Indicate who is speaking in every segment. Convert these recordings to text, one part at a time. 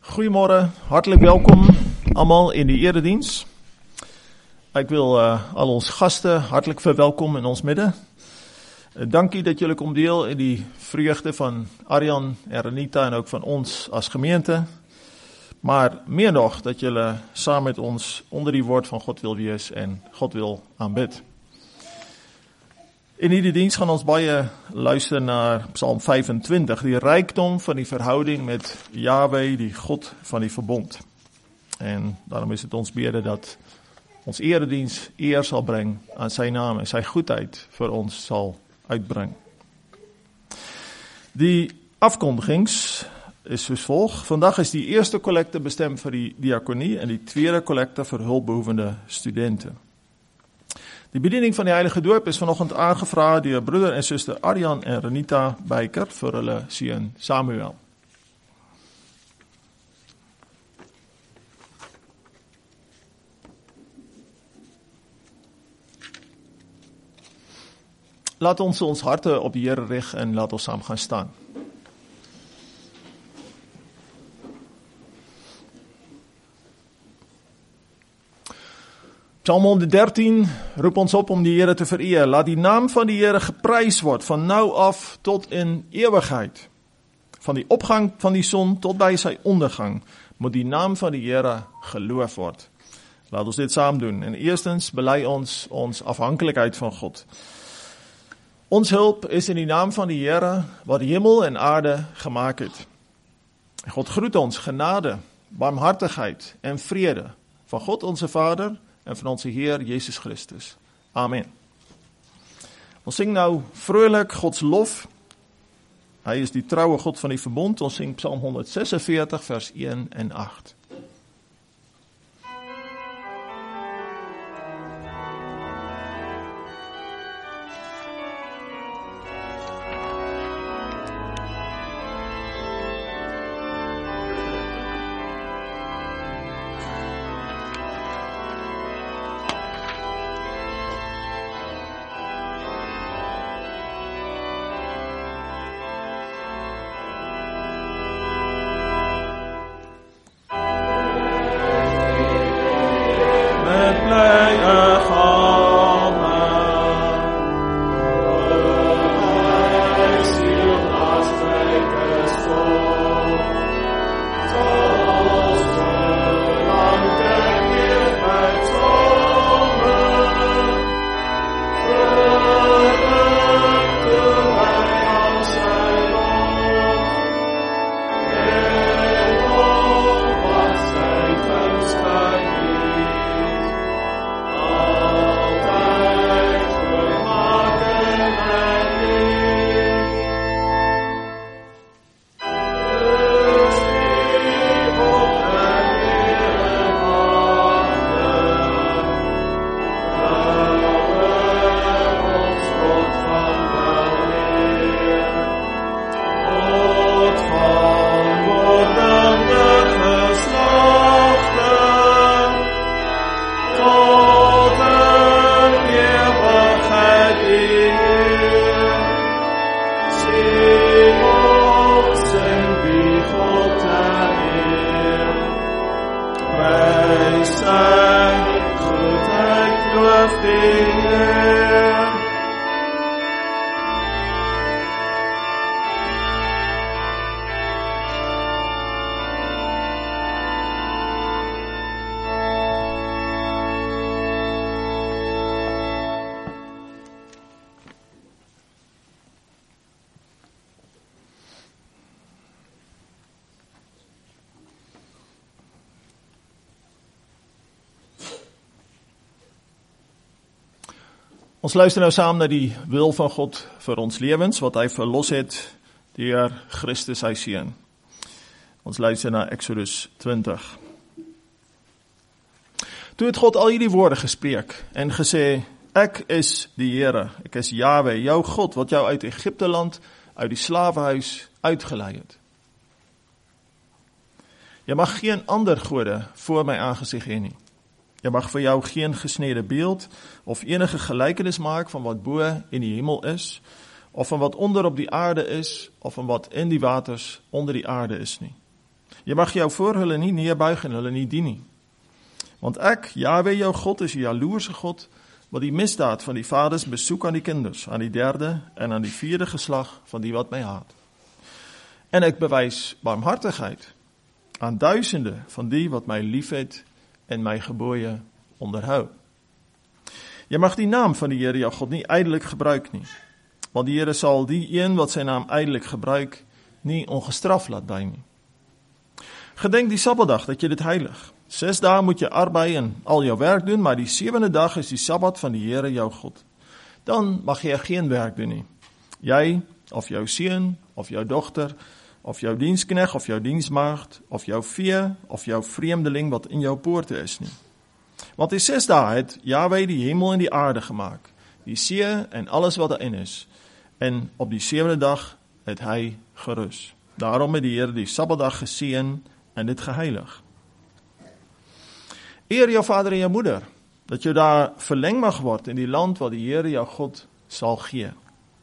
Speaker 1: Goedemorgen, hartelijk welkom allemaal in die eredienst. Ik wil al onze gasten hartelijk verwelkomen in ons midden. Dankie dat jullie komen deel in die vreugde van Arjan en Renita en ook van ons als gemeente. Maar meer nog dat jullie samen met ons onder die woord van God wil wees en God wil aanbid. In die dienst gaan ons baie luisteren naar Psalm 25, die rijkdom van die verhouding met Yahweh, die God van die verbond. En daarom is het ons bidden dat ons eredienst eer zal brengen aan zijn naam en zijn goedheid voor ons zal uitbrengen. Die afkondigings is zoals volgt. Vandaag is die eerste collecte bestemd voor die diaconie en die tweede collecte voor hulpbehoevende studenten. De bediening van die heilige doop is vanochtend aangevraagd door broeder en zuster Arjan en Renita Bijker voor hulle seun Samuel. Laat ons harten op die Here rig en laat ons samen gaan staan. Psalm 113 roep ons op om die Here te vereer. Laat die naam van die Here geprys word, van nou af tot in eeuwigheid. Van die opgang van die son tot bij sy ondergang, moet die naam van die Here geloof word. Laat ons dit saam doen. En eerstens bely ons afhankelijkheid van God. Ons hulp is in die naam van die Here, wat hemel en aarde gemaakt het. God groet ons genade, barmhartigheid en vrede van God onze Vader en van onze Heer Jezus Christus. Amen. Ons zing nou vrolijk Gods lof. Hij is die trouwe God van die verbond. Ons zing Psalm 146 vers 1 en 8. Ons luister nou saam na die wil van God vir ons lewens, wat hy verlos het deur Christus sy seun. Ons luister na Exodus 20. Toe het God al hierdie woorde gespreek en gesê, ek is die Here, ek is Yahweh, jou God, wat jou uit Egypte land, uit die slawehuis uitgelei het. Jy mag geen ander gode voor my aangesig hê nie. Jy mag vir jou geen gesnede beeld of enige gelykenis maak van wat bo in die hemel is, of van wat onder op die aarde is, of van wat in die waters onder die aarde is nie. Jy mag jou voor hulle nie neerbuig en hulle nie dien nie. Want ek, Jahwe jou God, is die jaloerse God, wat die misdaad van die vaders besoek aan die kinders, aan die 3de en aan die 4de geslag van die wat my haat. En ek bewys barmhartigheid aan duisende van die wat my liefhet en my gebooie onderhou. Jy mag die naam van die Here jou God nie ydelik gebruik nie, want die Here sal die een wat sy naam ydelik gebruik, nie ongestraf laat bly nie. Gedenk die Sabbatdag dat jy dit heilig. 6 dae moet jy arbei en al jou werk doen, maar die 7de dag is die Sabbat van die Here jou God. Dan mag jy geen werk doen nie. Jy, of jou seun, of jou dogter, of jou dienskneg, of jou diensmaagd, of jou vee, of jou vreemdeling wat in jou poorte is nie. Want in 6 dae het Jahwe die hemel en die aarde gemaak, die see en alles wat daarin is. En op die 7de dag het hy gerus. Daarom het die Here die Sabbatdag geseën en dit geheilig. Eer jou vader en jou moeder, dat jy daar verleng mag word in die land wat die Here jou God sal gee.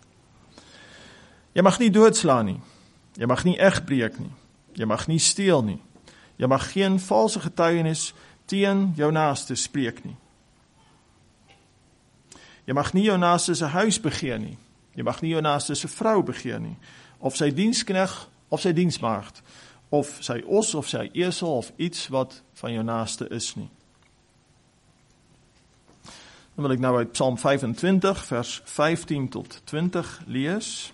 Speaker 1: Jy mag nie doodslaan nie, jy mag nie egbreek nie, jy mag nie steel nie, jy mag geen valse getuienis teen jou naaste spreek nie. Jy mag nie jou naaste se huis begeer nie, jy mag nie jou naaste se vrou begeer nie, of sy dienskneg of sy diensmaagd, of sy os of sy esel of iets wat van jou naaste is nie. Dan wil ek nou uit Psalm 25 vers 15 tot 20 lees.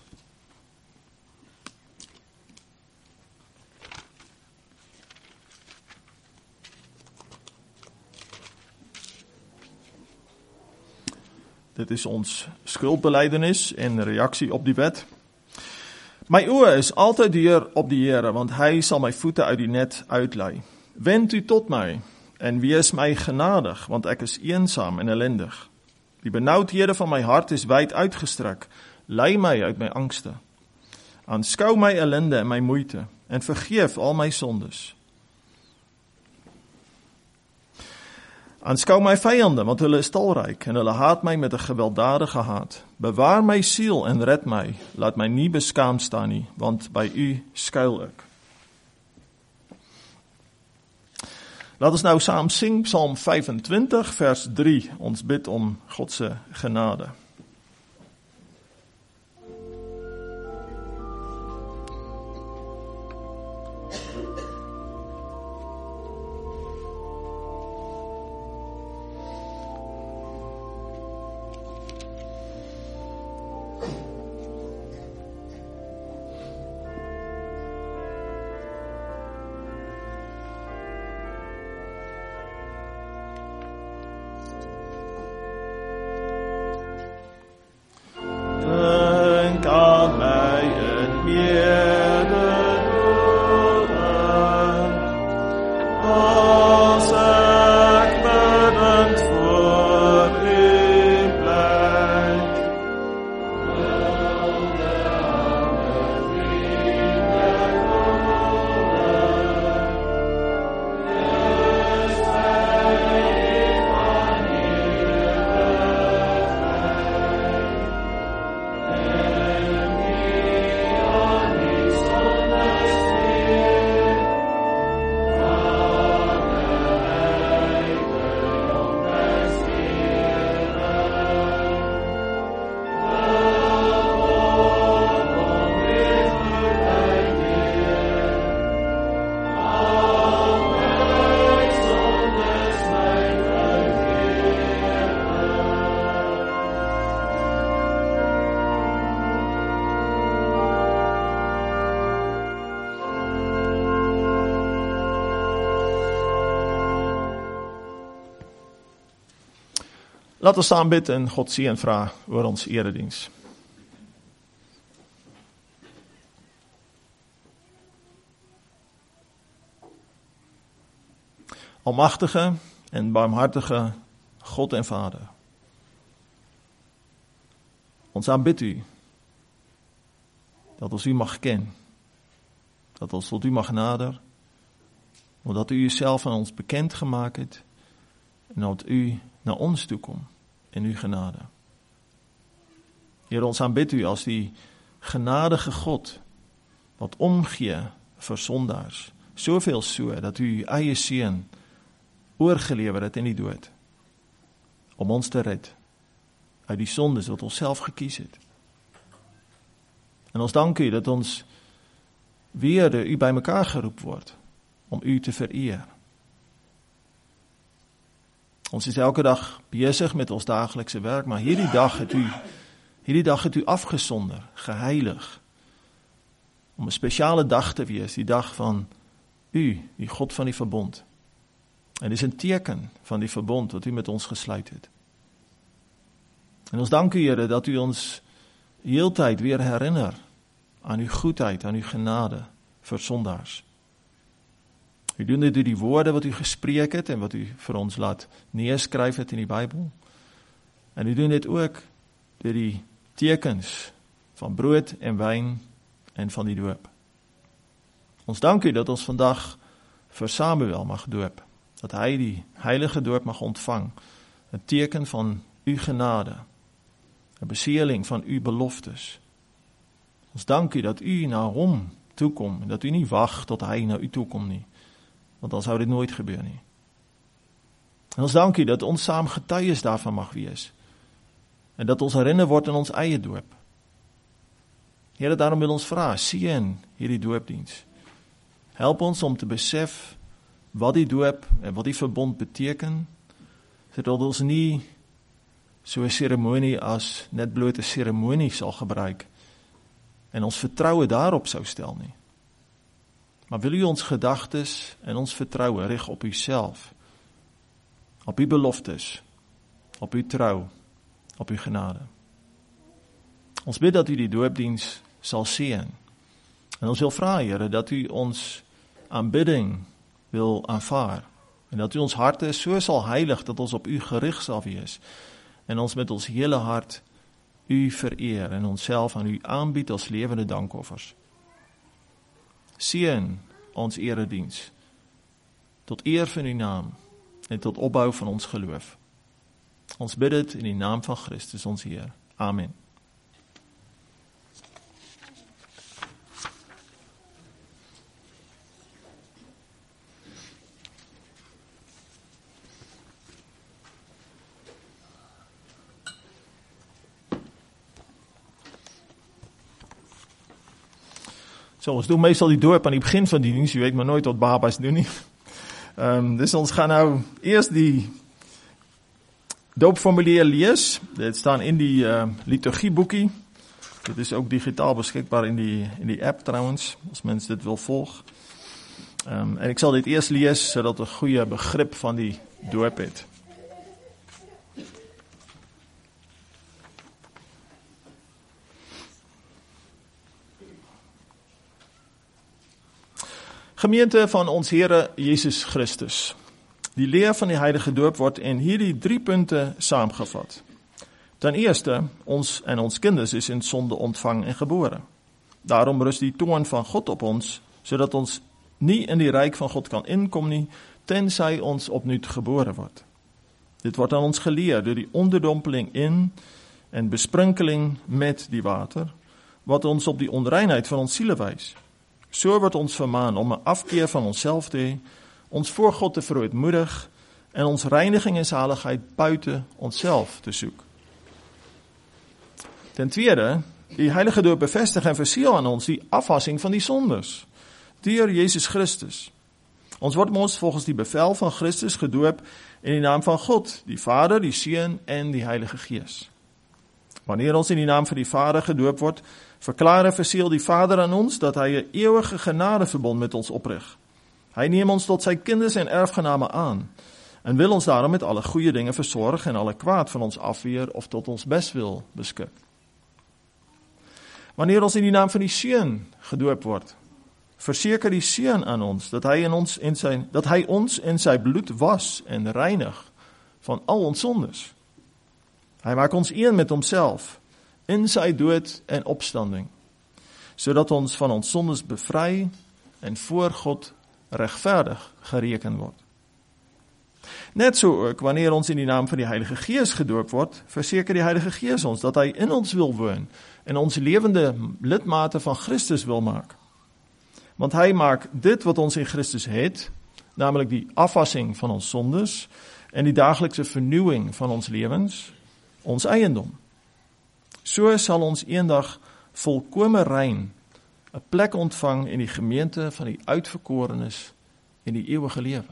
Speaker 1: Dit is ons skuldbelydenis en reaksie op die wet. My oë is altyd deur op die Here, want hy sal my voete uit die net uitlei. Wend u tot my en wees my genadig, want ek is eensaam en ellendig. Die benoudhede van my hart is wyd uitgestrek. Lei my uit my angste. Aanskou my ellende en my moeite en vergeef al my sondes. Aanskou my vyande, want hulle is talryk en hulle haat my met 'n gewelddadige haat. Bewaar my siel en red my, laat my nie beskaamd staan nie, want by u skuil ek. Laat ons nou saam sing, Psalm 25, vers 3. Ons bid om God se genade. Laat ons saam bid en God seën vra oor ons erediens. Almagtige en barmhartige God en Vader. Ons aanbid u, dat ons u mag ken, dat ons tot u mag nader, omdat u uzelf aan ons bekend gemaakt het, en dat u naar ons toe komt in uw genade. Heer, ons aanbid u als die genadige God, wat omgee vir sondaars, Soveel so, dat u uw eie seun oorgelewer het in die dood, om ons te red, uit die sondes wat ons self gekies het. En ons dank u dat ons weer door u by mekaar geroep word, om u te vereer. Ons is elke dag besig met ons daaglikse werk, maar hierdie dag het u afgesonder, geheilig, om 'n spesiale dag te wees, die dag van u, die God van die verbond. En dit is 'n teken van die verbond wat u met ons gesluit het. En ons dank u, Here, dat u ons heeltyd weer herinner aan uw goedheid, aan uw genade vir sondaars. U doen dit deur die woorde wat u gespreek het en wat u vir ons laat neerskryf het in die Bybel. En u doen dit ook deur die tekens van brood en wyn en van die doop. Ons dank u dat ons vandag vir Samuel mag doop, dat hy die heilige doop mag ontvang, 'n teken van u genade, 'n besealing van u beloftes. Ons dank u dat u na hom toekom en dat u nie wag tot hy na u toekom nie, want dan sou dit nooit gebeur nie. En ons dank u dat ons saam getuies daarvan mag wees en dat ons herinner word in ons eie doop. Here, daarom wil ons vra, seën hierdie doopdiens. Help ons om te besef wat die doop en wat die verbond beteken, sodat ons nie so 'n seremonie as net bloot 'n seremonie sal gebruik en ons vertroue daarop sou stel nie. Maar wil u ons gedagtes en ons vertroue rig op u self, op u beloftes, op u trou, op u genade. Ons bid dat u die doopdiens sal seën. En ons wil vra, Here, dat u ons aanbidding wil aanvaar. En dat u ons harte so sal heilig dat ons op u gerig sal wees. En ons met ons hele hart u vereer en onsself aan u aanbied as lewende dankoffers. Seën ons erediens tot eer van uw naam en tot opbou van ons geloof. Ons bid dit in die naam van Christus ons Heer. Amen. So, ons doen meestal die doop aan die begin van die diens, jy weet maar nooit wat babas doen nie. Dus ons gaan nou eers die doopformulier lees. Dit staan in die liturgieboekie. Dit is ook digitaal beskikbaar in die app trouwens, as mens dit wil volg. En ek sal dit eers lees, sodat 'n goeie begrip van die doop het. Gemeente van ons Here Jesus Christus. Die leer van die heilige doop word in hierdie 3 punte saamgevat. Ten eerste, ons en ons kinders is in sonde ontvang en gebore. Daarom rus die toorn van God op ons, sodat ons nie in die ryk van God kan inkom nie, tensy ons opnuut gebore word. Dit word aan ons geleer deur die onderdompeling in en besprinkeling met die water, wat ons op die onreinheid van ons siele wys. So word ons vermaan om 'n afkeer van onsself te hê, ons voor God te verootmoedig en ons reiniging en saligheid buite onsself te soek. Ten tweede, die heilige doop bevestig en verseël aan ons die afwassing van die sondes deur Jesus Christus. Ons word mos volgens die bevel van Christus gedoop in die naam van God, die Vader, die Seun en die Heilige Gees. Wanneer ons in die naam van die Vader gedoop word, verklaar en verseël die Vader aan ons dat hy 'n ewige genadeverbond met ons oprig. Hy neem ons tot sy kinders en erfgename aan en wil ons daarom met alle goeie dinge versorg en alle kwaad van ons afweer of tot ons bestwil beskik. Wanneer ons in die naam van die Seun gedoop word, verseker die Seun aan ons dat hy ons in sy bloed was en reinig van al ons sondes. Hy maak ons een met homself in sy dood en opstanding, sodat ons van ons sondes bevry en voor God regverdig gereken word. Net so ook, wanneer ons in die naam van die Heilige Gees gedoop word, verseker die Heilige Gees ons dat hy in ons wil woon en ons lewende lidmate van Christus wil maak. Want hy maak dit wat ons in Christus het, namelijk die afwassing van ons sondes en die daaglikse vernuwing van ons lewens, ons eiendom. So sal ons eendag volkome rein 'n plek ontvang in die gemeente van die uitverkorenes in die ewige lewe.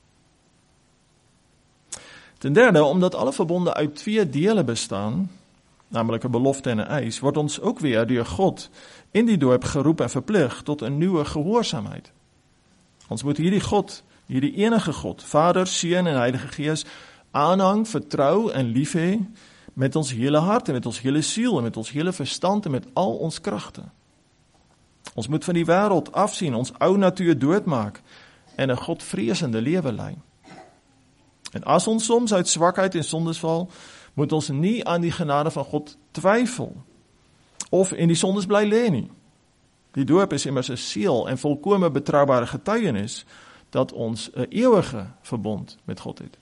Speaker 1: Ten derde, omdat alle verbonde uit 2 dele bestaan, namelijk 'n belofte en 'n eis, word ons ook weer deur God in die doop geroep en verplig tot 'n nuwe gehoorsaamheid. Ons moet hierdie God, hierdie enige God, Vader, Seun en Heilige Gees, aanhang, vertrou en lief hê met ons hele hart en met ons hele siel en met ons hele verstand en met al ons kragte. Ons moet van die wêreld afsien, ons ou natuur doodmaak en 'n Godvreesende lewe lei. En as ons soms uit swakheid en sondes val, moet ons nie aan die genade van God twyfel of in die sondes bly lê nie. Die doop is immers 'n seël en volkome betroubare getuienis dat ons 'n ewige verbond met God het.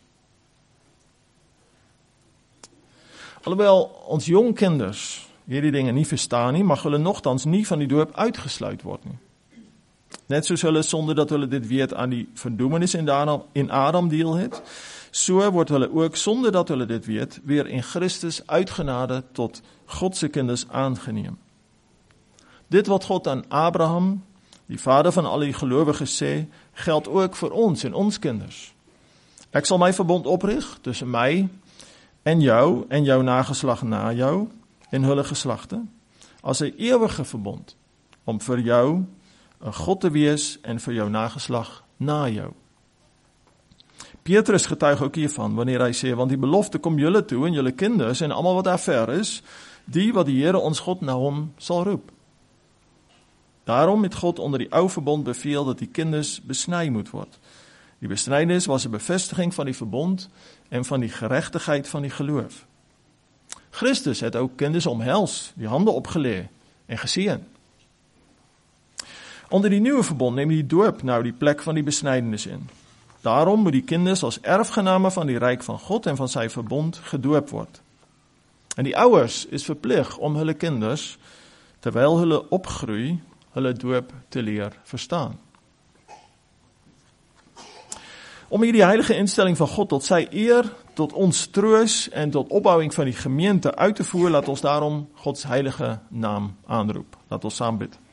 Speaker 1: Alhoewel ons jong kinders hierdie dinge nie verstaan nie, mag hulle nogtans nie van die doop uitgesluit word nie. Net soos hulle sonder dat hulle dit weet aan die verdoemenis in Adam deel het, so word hulle ook sonder dat hulle dit weet weer in Christus uitgenade tot God se kinders aangeneem. Dit wat God aan Abraham, die vader van al die gelowiges sê, geld ook vir ons en ons kinders. Ek sal my verbond oprig tussen my en jou nageslag na jou en hulle geslagte, as 'n ewige verbond, om vir jou 'n God te wees en vir jou nageslag na jou. Petrus getuig ook hiervan, wanneer hy sê, want die belofte kom julle toe en julle kinders en almal wat daar ver is, die wat die Here ons God na hom sal roep. Daarom het God onder die ou verbond beveel dat die kinders besny moet word. Die besnydenis was 'n bevestiging van die verbond en van die geregtigheid van die geloof. Christus het ook kinders omhels, die hande opgelê en geseën. Onder die nuwe verbond neem die doop nou die plek van die besnydenis in. Daarom moet die kinders as erfgename van die ryk van God en van sy verbond gedoop word. En die ouers is verplig om hulle kinders, terwyl hulle opgroei, hulle doop te leer verstaan. Om hierdie heilige instelling van God tot sy eer, tot ons troos en tot opbouing van die gemeente uit te voer, laat ons daarom Gods heilige naam aanroep. Laat ons saam bid.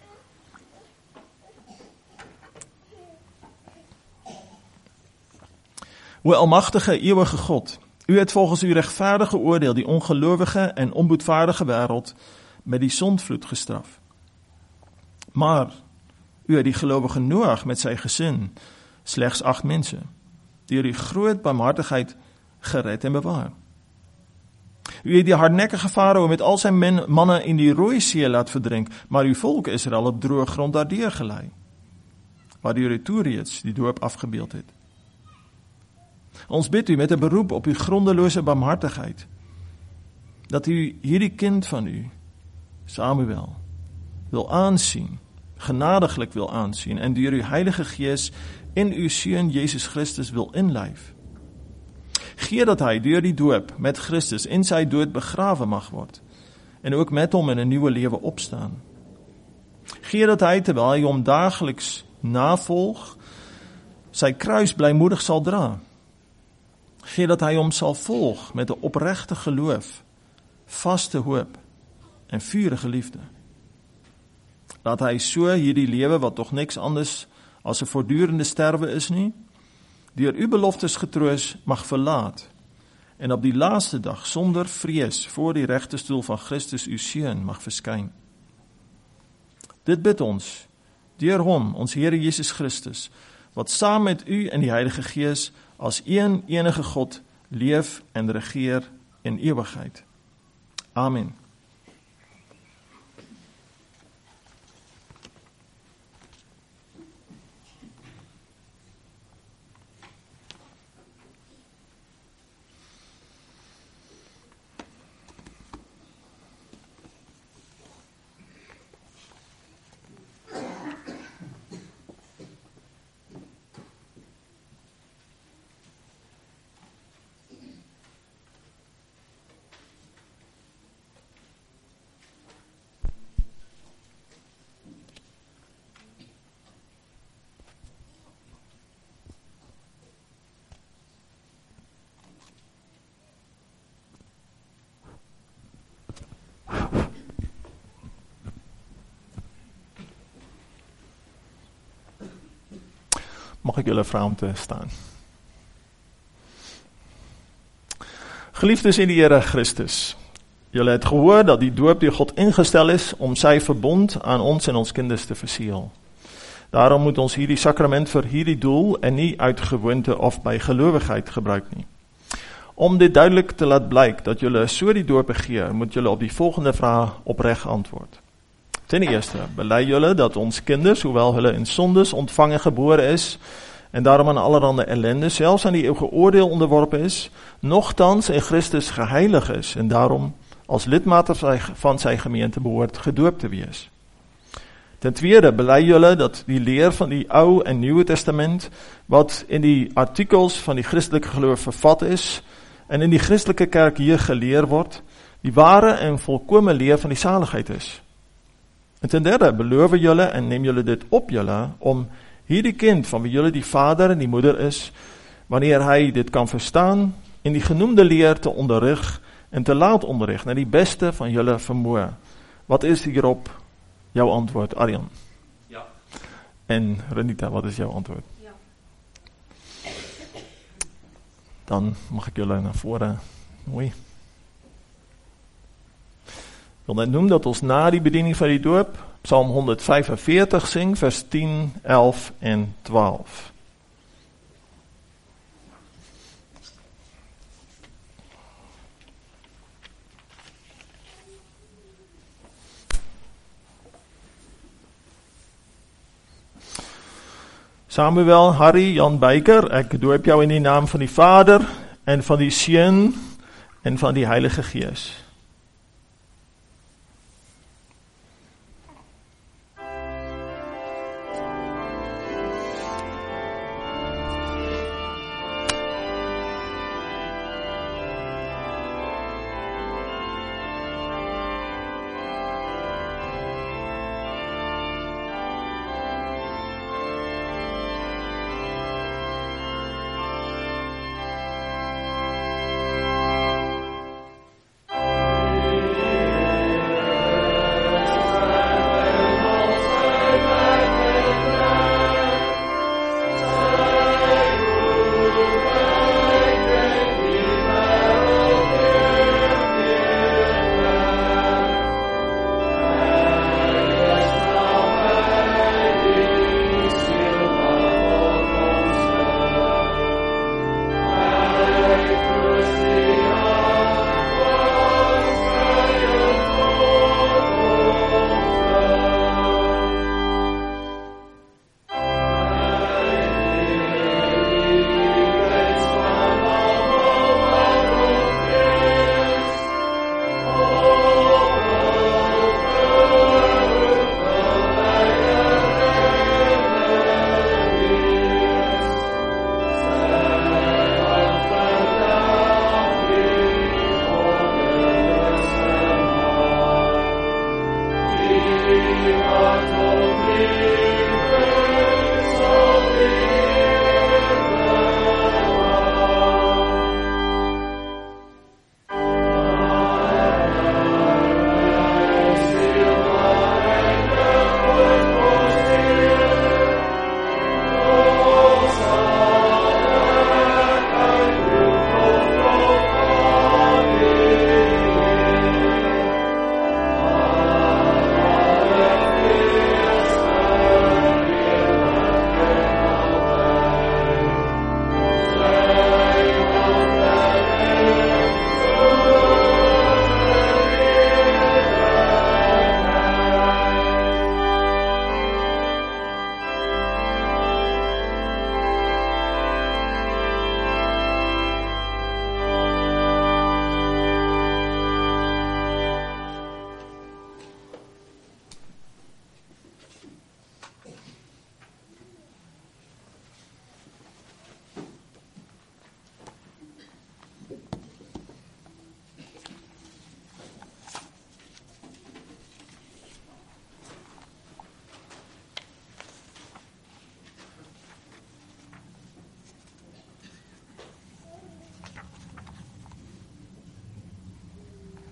Speaker 1: O almagtige, ewige God, u het volgens uw rechtvaardige oordeel die ongelowige en onboedvaardige wêreld met die sondvloed gestraf. Maar u het die gelowige Noag met sy gesin, slegs 8 mense, deur die groot barmhartigheid gered en bewaar. U het die hardnekkige Farao met al sy manne in die Rooi See laat verdrink, maar uw volk Israel op droë grond daardeur gelei, waardeur u toe reeds die doop afgebeeld het. Ons bid u met 'n beroep op uw grondelose barmhartigheid, dat u hierdie kind van u, Samuel, wil aansien, genadiglik wil aansien, en deur uw Heilige Gees in uw Seun Jezus Christus wil inlyf. Gee dat hy deur die doop met Christus in sy dood begrawe mag word, en ook met hom in 'n nuwe lewe opstaan. Gee dat hy, terwyl hy hom daagliks navolg, sy kruis blymoedig sal dra. Gee dat hy hom sal volg met 'n opregte geloof, vaste hoop en vurige liefde. Laat hy so hierdie lewe, wat tog niks anders as 'n voortdurende sterwe is nie, deur u beloftes getroos mag verlaat en op die laaste dag sonder vrees voor die regterstoel van Christus uw Seun mag verskyn. Dit bid ons deur hom, ons Here Jesus Christus, wat saam met u en die Heilige Gees as een enige God leef en regeer in ewigheid. Amen. Mag ek julle vra om te staan? Geliefdes in die Here Christus, julle het gehoor dat die doop deur God ingestel is om sy verbond aan ons en ons kinders te verseël. Daarom moet ons hierdie sakrament vir hierdie doel en nie uit gewoonte of by gelowigheid gebruik nie. Om dit duidelik te laat blyk dat julle so die doop begeer, moet julle op die volgende vraag opreg antwoord. Ten eerste, bely julle dat ons kinders, hoewel hulle in sondes ontvange gebore is, en daarom aan allerhande ellende, selfs aan die eeuwige oordeel onderworpen is, nogtans in Christus geheilig is, en daarom als lidmate van sy gemeente behoort gedoop te wees. Ten tweede, bely julle dat die leer van die Ou en Nieuwe Testament, wat in die artikels van die christelike geloof vervat is, en in die christelike kerk hier geleer word, die ware en volkome leer van die saligheid is. En ten derde, beloof julle en neem julle dit op julle, om hierdie kind van wie julle die vader en die moeder is, wanneer hy dit kan verstaan, in die genoemde leer te onderrig en te laat onderrig, na die beste van julle vermoë. Wat is hierop jouw antwoord, Arjan?
Speaker 2: Ja.
Speaker 1: En Renita, wat is jouw antwoord?
Speaker 3: Ja.
Speaker 1: Dan mag ik jullie naar voren. Mooi. Ik wil net noemen dat ons na die bediening van die doop Psalm 145 zing, vers 10, 11 en 12. Samuel, Harry, Jan Beiker, ek doop jou in die naam van die Vader en van die Seun en van die Heilige Gees.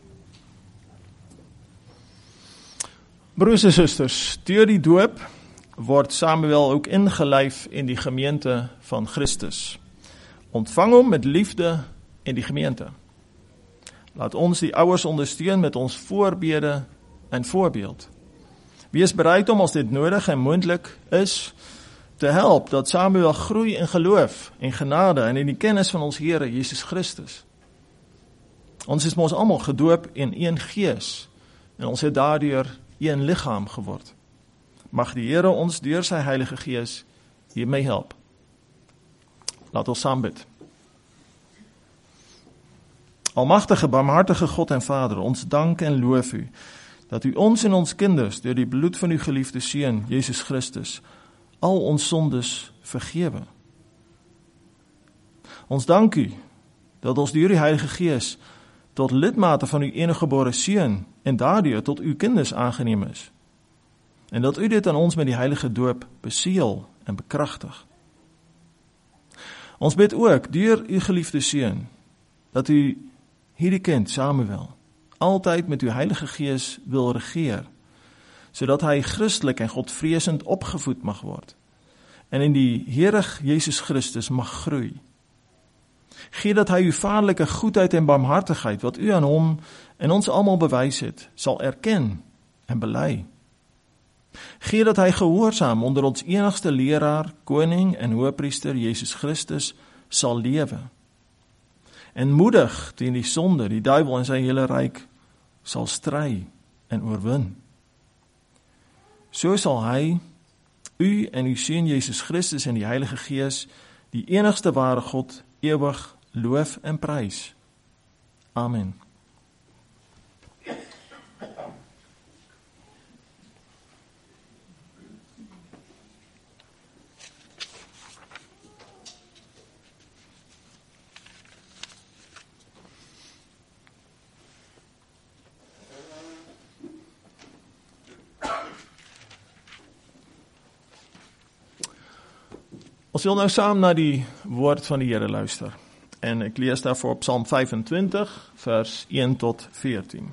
Speaker 1: Broers en susters, deur die doop word Samuel ook ingelijf in die gemeente van Christus. Ontvang hom met liefde in die gemeente. Laat ons die ouers ondersteun met ons voorbede en voorbeeld. Wees bereid om, as dit nodig en moontlik is, te help dat Samuel groei in geloof en genade en in die kennis van ons Here Jesus Christus. Ons is mos almal gedoop in een gees en ons het daardeur een liggaam geword. Mag die Here ons deur sy Heilige Gees hiermee help. Laat ons saam bid. Almagtige, barmhartige God en Vader, ons dank en loof U, dat U ons en ons kinders deur die bloed van U geliefde Seun, Jesus Christus, al ons sondes vergewe. Ons dank U, dat ons deur die Heilige Gees tot lidmate van U eniggebore Seun en daardeur tot U kinders aangeneem is. En dat U dit aan ons met die heilige doop beseël en bekragtig. Ons bid ook deur U geliefde Seun, dat U hierdie kind Samuel altyd met U Heilige Gees wil regeer, sodat hy Christelik en Godvreesend opgevoed mag word en in die Here Jesus Christus mag groei. Gee dat hy U vaderlike goedheid en barmhartigheid, wat U aan hom en ons almal bewys het, sal erken en bely. Gee dat hy gehoorsaam onder ons enigste leraar, koning en hoëpriester Jesus Christus sal lewe. En moedig teen die sonde, die duiwel en sy hele ryk sal stry en oorwin. So sal hy, U en U Seun Jesus Christus en die Heilige Gees, die enigste ware God, ewig loof en prys. Amen. Ons wil nou saam na die woord van die Here luister. En ek lees daarvoor op Psalm 25, vers 1 tot 14.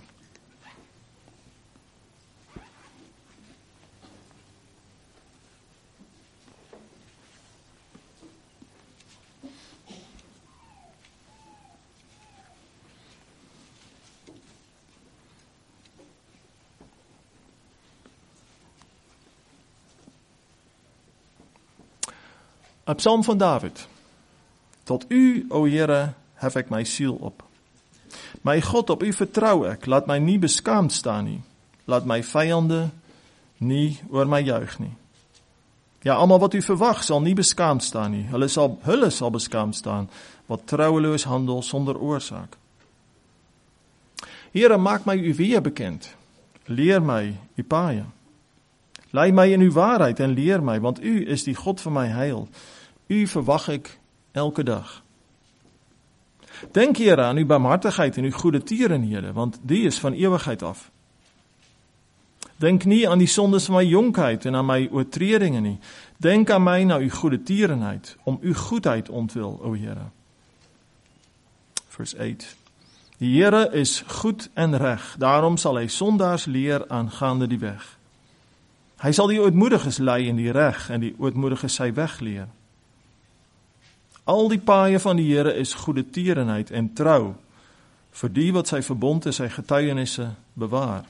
Speaker 1: Een psalm van David. Tot U, o Here, hef ek my siel op. My God, op U vertrou ek, laat my nie beskaamd staan nie. Laat my vyande nie oor my juig nie. Ja, almal wat U verwag, sal nie beskaamd staan nie. Hulle sal beskaamd staan, wat trouweloos handel sonder oorsaak. Here, maak my U weë bekend. Leer my U paaie. Lei my in U waarheid en leer my, want U is die God van my heil. U verwag ek elke dag. Denk, Here, aan U barmhartigheid en U goeie tierenhede, want die is van ewigheid af. Denk nie aan die sondes van my jonkheid en aan my oortredinge nie. Denk aan my na U goeie tierenheid, om U goedheid ontwil, o Here. Vers 8. Die Here is goed en reg, daarom sal hy sondaars leer aangaande die weg. Hy sal die ootmoediges lei in die reg en die ootmoediges sy weg leer. Al die paaie van die Here is goeie tierenheid en trou, vir die wat sy verbond en sy getuienisse bewaar.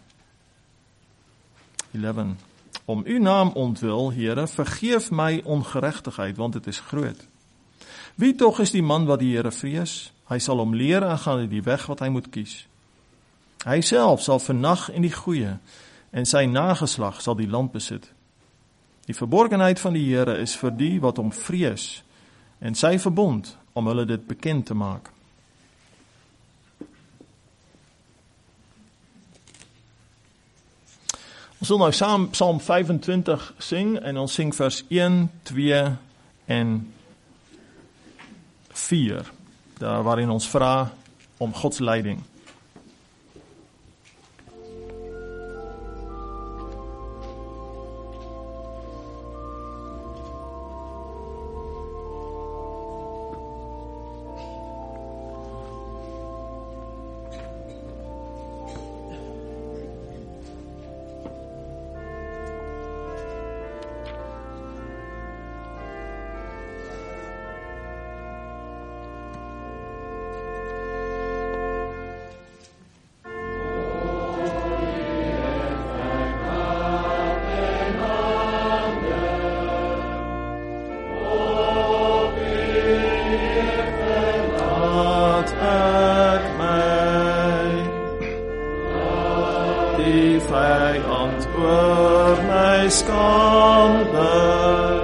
Speaker 1: 11. Om U naam ontwil, Here, vergeef my ongeregtigheid, want dit is groot. Wie tog is die man wat die Here vrees? Hy sal hom leer aangaande die weg wat hy moet kies. Hy self sal vernag in die goeie, en sy nageslag sal die land besit. Die verborgenheid van die Here is vir die wat hom vrees, en sy verbond om hulle dit bekend te maak. Ons wil nou saam Psalm 25 sing, en ons sing vers 1, 2 en 4, daar waarin ons vra om Gods leiding. beskaamde.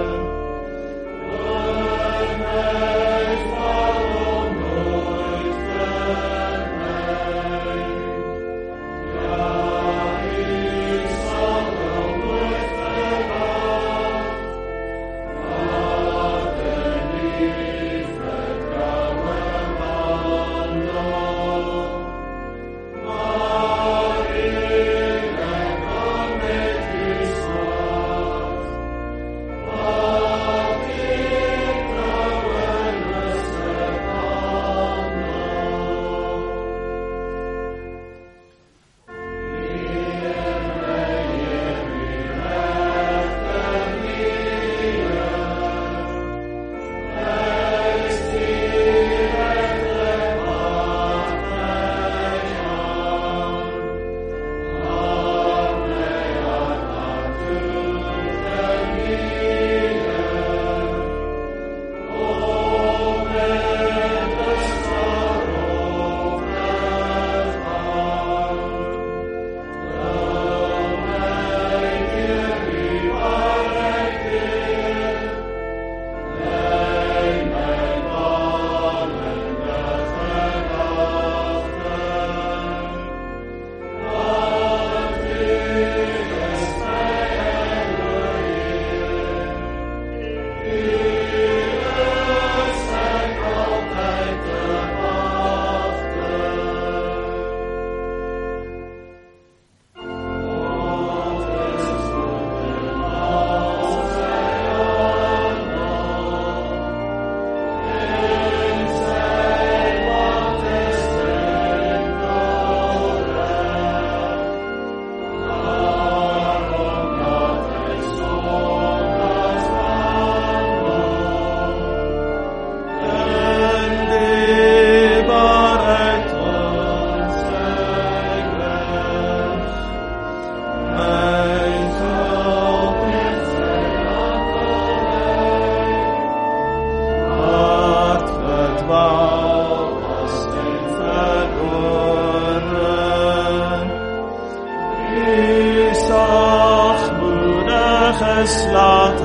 Speaker 1: Laat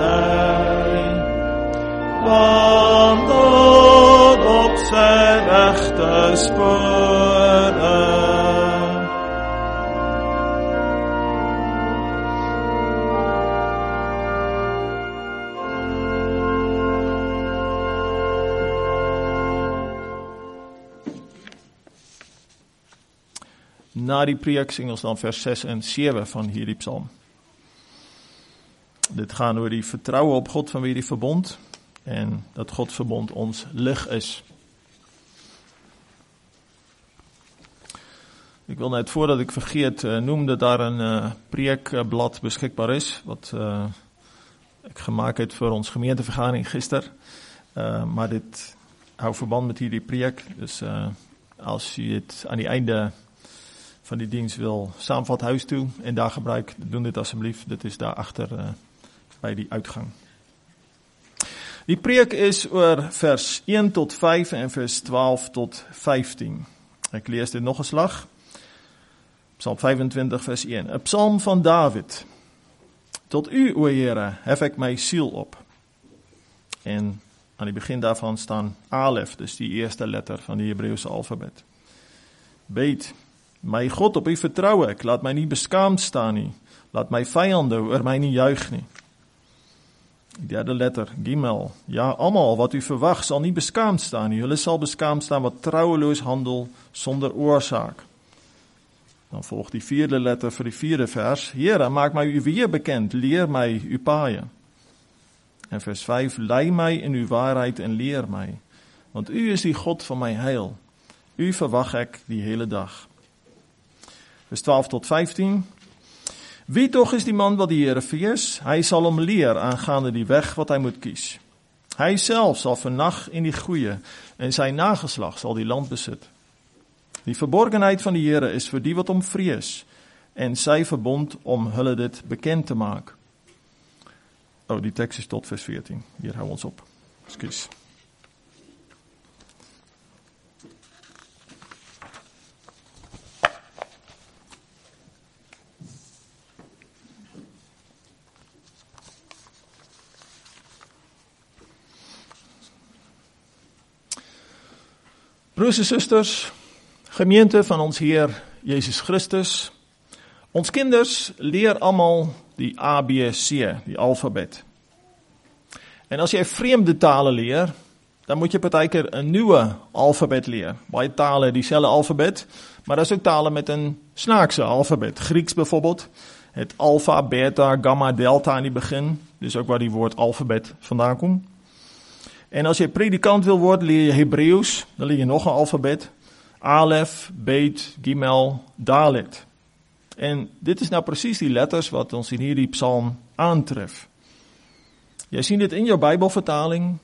Speaker 1: hij wandelt op zijn rechte sporen. Na die preek sing ons dan vers 6 en 7 van hierdie psalm. Dit gaan oor die vertrouwen op God van wie die verbond en dat God verbond ons lig is. Ik wil net voordat ik vergeet noem dat daar een preekblad beskikbaar is wat ek gemaak het vir ons gemeentevergadering gister. Maar dit hou verband met hierdie preek. Dus als u het aan die einde van die dienst wil saamvat huis toe en daar gebruik, doen dit asseblief. Dit is daar achter bij die uitgang. Die preek is oor vers 1 tot 5 en vers 12 tot 15. Ek lees dit nog 'n slag. Psalm 25 vers 1. 'n Psalm van David. Tot u, o Here, hef ek my siel op. En aan die begin daarvan staan Alef, dus die eerste letter van die Hebreëse alfabet. Bid, my God, op u vertrou ek, laat my nie beskaamd staan nie. Laat my vyande oor my nie juig nie. Die derde letter, Gimel. Ja, almal wat u verwag sal nie beskaamd staan nie. Hulle sal beskaamd staan wat trouweloos handel sonder oorsaak. Dan volgt die vierde letter vir die vierde vers. Here, maak my uw weë bekend, leer my uw paaie. En vers 5, lei my in uw waarheid en leer my. Want u is die God van my heil. U verwag ek die hele dag. Vers 12 tot 15. Wie toch is die man wat die Here vrees? Hy sal hom leer aangaande die weg wat hy moet kies. Hy self sal vernag in die goeie en sy nageslag sal die land besit. Die verborgenheid van die Here is vir die wat hom vrees en sy verbond om hulle dit bekend te maak. Die tekst is tot vers 14. Hier hou ons op. Ekskuus. Broers en susters, gemeente van ons Heer Jezus Christus. Ons kinders leer allemaal die ABC, die alfabet. En as jy vreemde tale leer, dan moet jy partykeer 'n nuwe alfabet leer. Baie tale dieselfde alfabet, maar daar is ook tale met 'n snaakse alfabet. Grieks byvoorbeeld, het alfa, beta, gamma, delta in die begin. Dis ook waar die woord alfabet vandaan kom. En as jy predikant wil word, leer jy Hebreeuws, dan leer jy nog 'n alfabet. Alef, Bet, Gimel, Dalet. En dit is nou presies die letters wat ons in hierdie psalm aantref. Jy sien dit in jou Bybelvertaling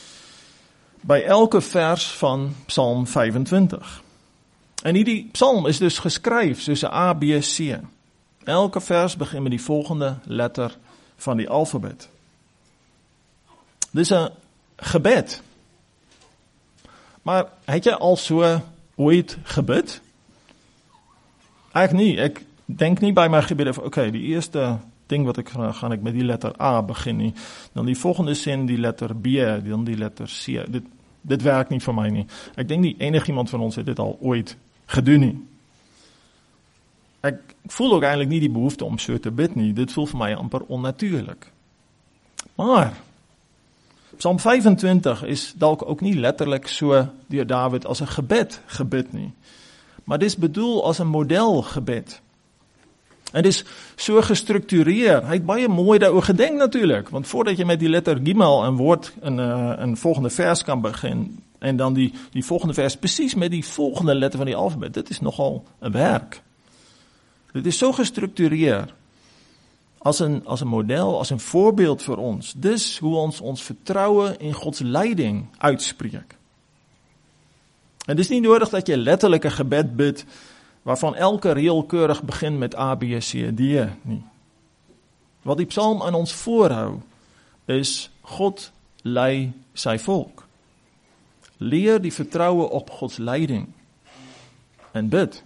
Speaker 1: by elke vers van Psalm 25. En hierdie psalm is dus geskryf soos 'n ABC. Elke vers begin met die volgende letter van die alfabet. Dis 'n gebed. Maar het jy al so ooit gebid? Ek nie. Ek denk nie by my gebede van, okay, die eerste ding wat ek gaan ek met die letter A begin nie. Dan die volgende sin die letter B, dan die letter C. Dit werk nie vir my nie. Ek dink nie enigiemand van ons het dit al ooit gedoen nie. Ek voel ook eintlik nie die behoefte om so te bid nie. Dit voel vir my amper onnatuurlik. Maar Psalm 25 is dalk ook nie letterlik so deur Dawid as 'n gebed gebid nie. Maar dit is bedoel as 'n modelgebed. En dit is so gestruktureer. Hy het baie mooi daaroor gedink natuurlik, want voordat jy met die letter Gimel 'n woord in volgende vers kan begin en dan die volgende vers presies met die volgende letter van die alfabet, dit is nogal 'n werk. Dit is so gestruktureer as 'n model, as 'n voorbeeld vir ons. Dis hoe ons vertroue in Gods leiding uitspreek. En dis nie nodig dat jy letterlik 'n gebed bid waarvan elke reël keurig begin met A, B, C, D nie. Wat die psalm aan ons voorhou is God lei sy volk. Leer die vertroue op Gods leiding en bid.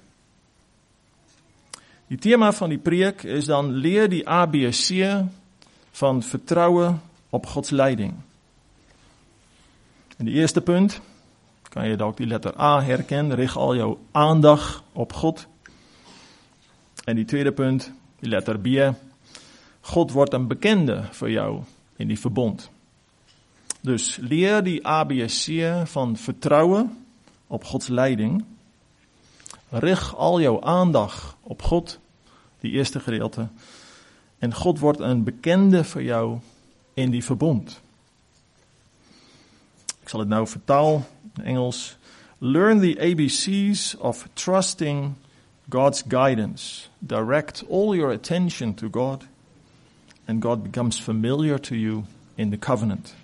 Speaker 1: Die tema van die preek is dan leer die ABC van vertroue op Gods leiding. En die eerste punt, kan jy dalk die letter A herken, rig al jou aandag op God. En die tweede punt, die letter B, God word 'n bekende vir jou in die verbond. Dus leer die ABC van vertroue op Gods leiding. Rig al jou aandag op God, die eerste gedeelte. En God wordt een bekende voor jou in die verbond. Ik zal het nou vertalen in Engels. Learn the ABCs of trusting God's guidance. Direct all your attention to God. And God becomes familiar to you in the covenant.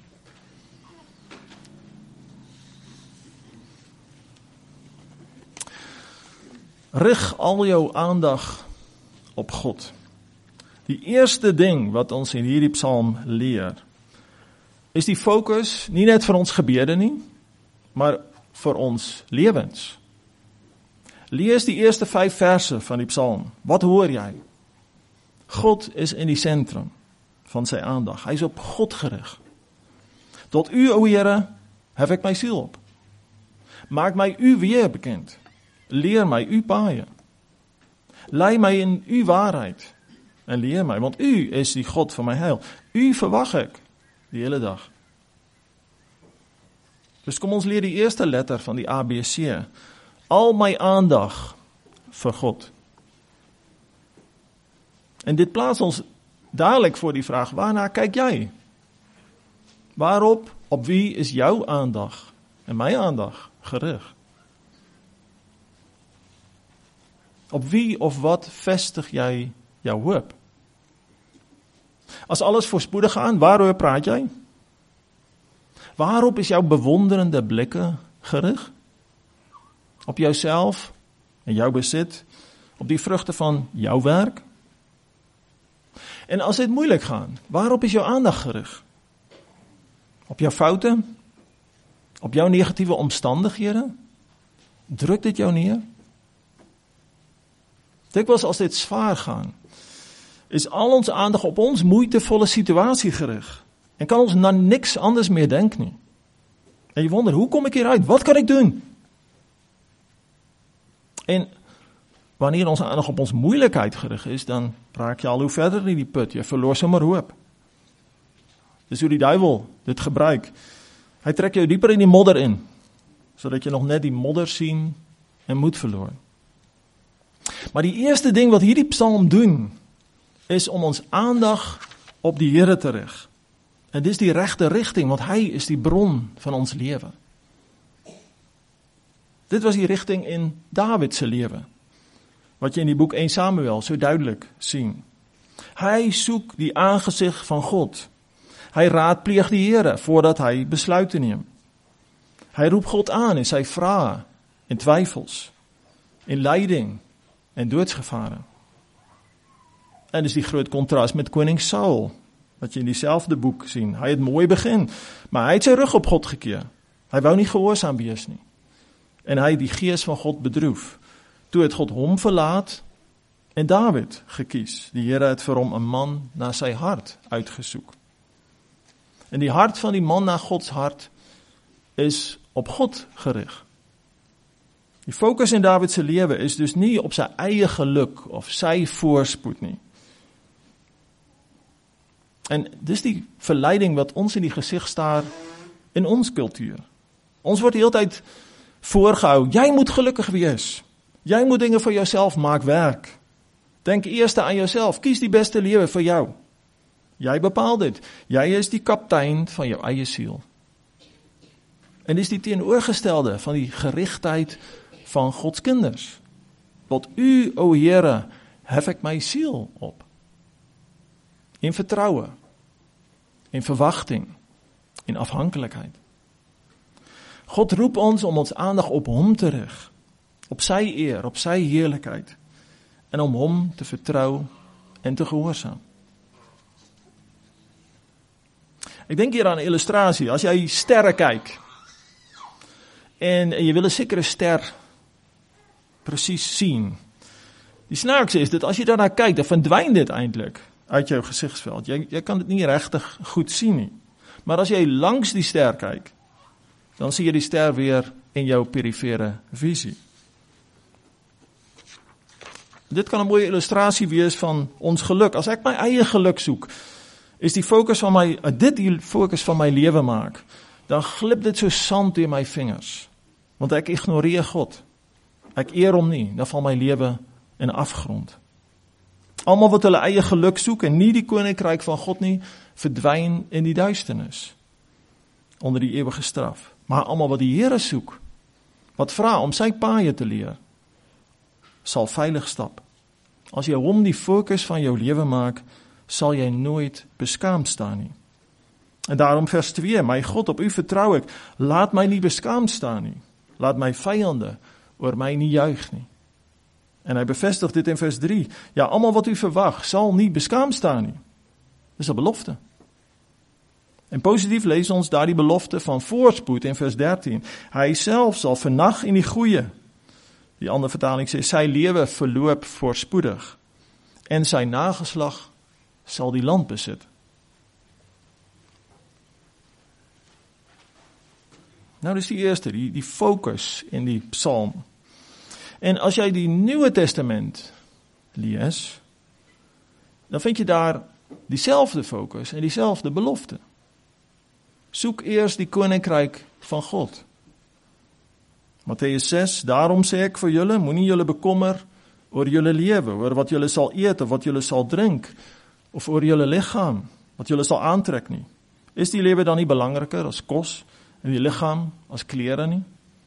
Speaker 1: Rig al jou aandag op God. Die eerste ding wat ons in hierdie psalm leer, is die fokus nie net vir ons gebede nie, maar vir ons lewens. Lees die eerste 5 verse van die psalm. Wat hoor jy? God is in die sentrum van sy aandag. Hy is op God gerig. Tot u, o Here, hef ek my siel op. Maak my u weer bekend. Leer my u paaie. Lei my in u waarheid. En leer my, want u is die God van my heil. U verwag ek die hele dag. Dus kom ons leer die eerste letter van die ABC. Al my aandag vir God. En dit plaats ons dadelijk voor die vraag, waarna kyk jy? Waarop, op wie is jouw aandag en my aandag gerig? Op wie of wat vestig jy jou hoop? As alles voorspoedig gaan, waaroor praat jy? Waarop is jouw bewonderende blikke gerig? Op jouself en jouw besit? Op die vruchten van jouw werk? En als dit moeilijk gaat, waarop is jouw aandacht gericht? Op jouw fouten? Op jouw negatieve omstandigheden? Drukt dit jou neer? Dikwijls als dit zwaar gaat, is al onze aandacht op ons moeitevolle situatie gericht. En kan ons naar niks anders meer denken. En je wondert, hoe kom ik hieruit? Wat kan ik doen? En wanneer ons aandag op ons moeilikheid gerig is, dan raak jy al hoe verder in die put. Jy verloor sommer hoop. Dis hoe die duiwel dit gebruik. Hy trek jou dieper in die modder in, sodat jy nog net die modder sien en moed verloor. Maar die eerste ding wat hierdie psalm doen, is om ons aandag op die Here te rig. En dis die regte rigting, want hy is die bron van ons lewe. Dit was die rigting in Dawid se lewe, wat jy in die boek 1 Samuel so duidelik sien. Hy soek die aangesig van God. Hy raadpleeg die Here voordat hy besluite neem. Hy roep God aan in sy vrae en twyfels, en lyding en doodsgevare. En dis die groot kontras met koning Saul, wat jy in dieselfde boek sien. Hy het mooi begin, maar hy het sy rug op God gekeer. Hy wou nie gehoorsaam wees nie. En hy het die gees van God bedroef. Toe het God hom verlaat en Dawid gekies. Die Here het vir hom 'n man na sy hart uitgesoek. En die hart van die man na Gods hart is op God gerig. Die fokus in Dawid se lewe is dus nie op sy eie geluk of sy voorspoed nie. En dis die verleiding wat ons in die gesig staar in ons kultuur. Ons word die hele tyd voorgehou, jy moet gelukkig wees. Jy moet dinge vir jouself maak werk. Denk eers aan jouself, kies die beste lewe vir jou. Jy bepaal dit. Jy is die kaptein van jou eie siel. En dis die teenoorgestelde van die gerigtheid van Gods kinders. Tot u, o Here, hef ek my siel op. In vertroue, in verwagting, in afhankelijkheid. God roep ons om ons aandag op hom te rig, op sy eer, op sy heerlikheid, en om hom te vertrou en te gehoorsaam. Ek dink hier aan 'n illustrasie, as jy sterre kyk, en jy wil 'n sekere ster presies sien. Die snaakse is dit, as jy daarna kyk, dan verdwyn dit eintlik uit jou gesigsveld. Jy kan dit nie regtig goed sien nie. Maar as jy langs die ster kyk, dan sien jy die ster weer in jou perifere visie. Dit kan 'n mooie illustrasie wees van ons geluk. As ek my eie geluk soek, is die fokus van my lewe maak, dan glip dit so sand deur my vingers. Want ek ignoreer God. Ek eer hom nie, dan val my lewe in afgrond. Almal wat hulle eie geluk soek en nie die koninkryk van God nie, verdwyn in die duisternis, onder die ewige straf. Maar almal wat die Here soek, wat vra om sy paaie te leer, sal veilig stap. As jy hom die fokus van jou lewe maak, sal jy nooit beskaamd staan nie. En daarom vers 2, my God, op u vertrou ek, laat my nie beskaamd staan nie. Laat my vyande oor my nie juig nie. En hy bevestig dit in vers 3, ja, almal wat u verwag, sal nie beskaamd staan nie. Dis 'n belofte. En positief lees ons daar die belofte van voorspoed in vers 13. Hy self sal vernag in die goeie. Die ander vertaling sê, sy lewe verloop voorspoedig. En sy nageslag sal die land besit. Nou, dis die eerste, die fokus in die psalm. En as jy die Nuwe Testament lees, dan vind jy daar dieselfde fokus en dieselfde belofte. Soek eers die koninkryk van God. Matteus 6, daarom sê ek vir julle, moenie julle bekommer oor julle lewe, oor wat julle sal eet of wat julle sal drink, of oor julle liggaam, wat julle sal aantrek nie. Is die lewe dan nie belangriker as kos en die liggaam as klere nie?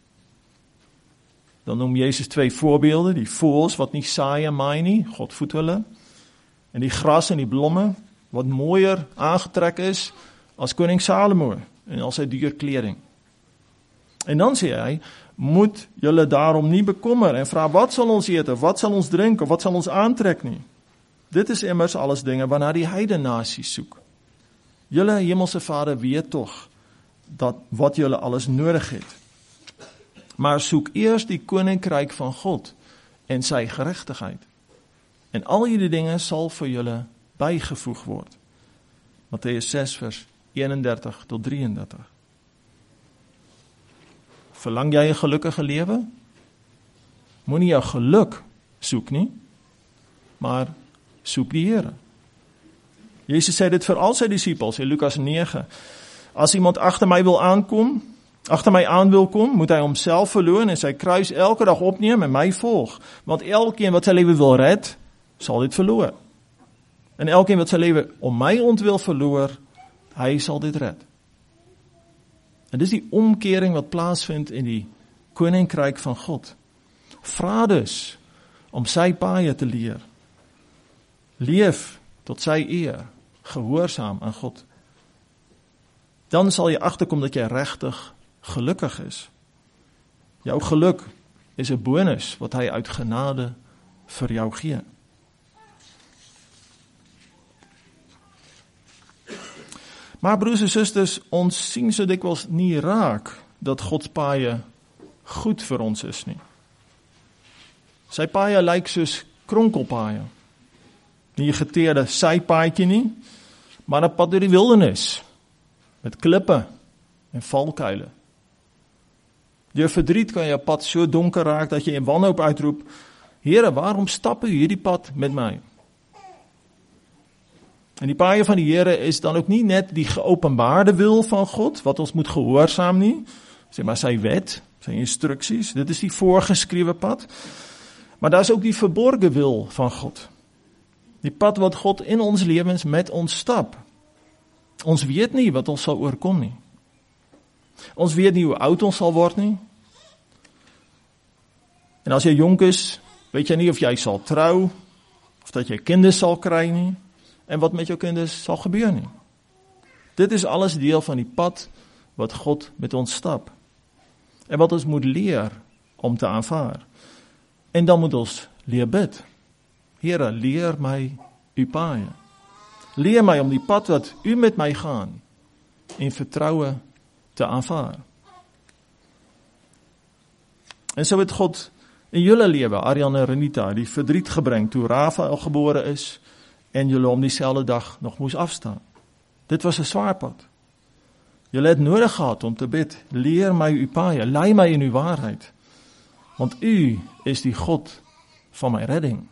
Speaker 1: Dan noem Jezus 2 voorbeelde, die voëls wat nie saai en maai nie, God voed hulle, en die gras en die blomme, wat mooier aangetrek is as koning Salomo en al sy duur kleding. En dan sê hy, moet julle daarom nie bekommer en vra, wat sal ons eet, of wat sal ons drink, of wat sal ons aantrek nie? Dit is immers alles dinge waarna die heidennasies soek. Julle hemelse Vader weet tog dat wat julle alles nodig het. Maar soek eers die koninkryk van God en sy geregtigheid. En al hierdie dinge sal vir julle bygevoeg word. Matteus 6 vers 31 tot 33. Verlang jy 'n gelukkige lewe? Moenie jou geluk soek nie, maar soek die Here. Jesus sê dit vir al sy disippels in Lukas 9. As iemand agter my aan wil kom, moet hy homself verloon en sy kruis elke dag opneem en my volg. Want elkeen wat sy lewe wil red, sal dit verloor. En elkeen wat sy lewe om my ontwil verloor, hy sal dit red. En dis die omkering wat plaasvind in die koninkryk van God. Vra dus om sy paaie te leer. Leef tot sy eer, gehoorsaam aan God. Dan sal jy agterkom dat jy regtig gelukkig is. Jou geluk is 'n bonus wat hy uit genade vir jou gee. Maar broers en susters, ons sien so dikwels nie raak dat God se paaie goed vir ons is nie. Sy paaie lyk soos kronkelpaaie. Nie 'n geteerde sypaadjie nie, maar 'n pad deur die wildernis met klippe en valkuile. Deur verdriet kan jou pad so donker raak dat jy in wanhoop uitroep: Here, waarom stap U hierdie pad met my? En die paaie van die Here is dan ook nie net die geopenbaarde wil van God, wat ons moet gehoorsaam nie, sê maar sy wet, sy instruksies, dit is die voorgeskrewe pad, maar daar is ook die verborge wil van God. Die pad wat God in ons lewens met ons stap. Ons weet nie wat ons sal oorkom nie. Ons weet nie hoe oud ons sal word nie. En as jy jonk is, weet jy nie of jy sal trou, of dat jy kinders sal kry nie, en wat met jou kinders sal gebeur nie. Dit is alles deel van die pad wat God met ons stap. En wat ons moet leer om te aanvaar. En dan moet ons leer bid. Here, leer my U paaie. Leer my om die pad wat U met my gaan, in vertroue te aanvaar. En so het God in julle lewe, Arjan en Renita, die verdriet gebring toe Rafael gebore is en julle om dieselfde dag nog moes afstaan. Dit was 'n swaar pad. Julle het nodig gehad om te bid, leer my U paaie, lei my in U waarheid, want U is die God van my redding.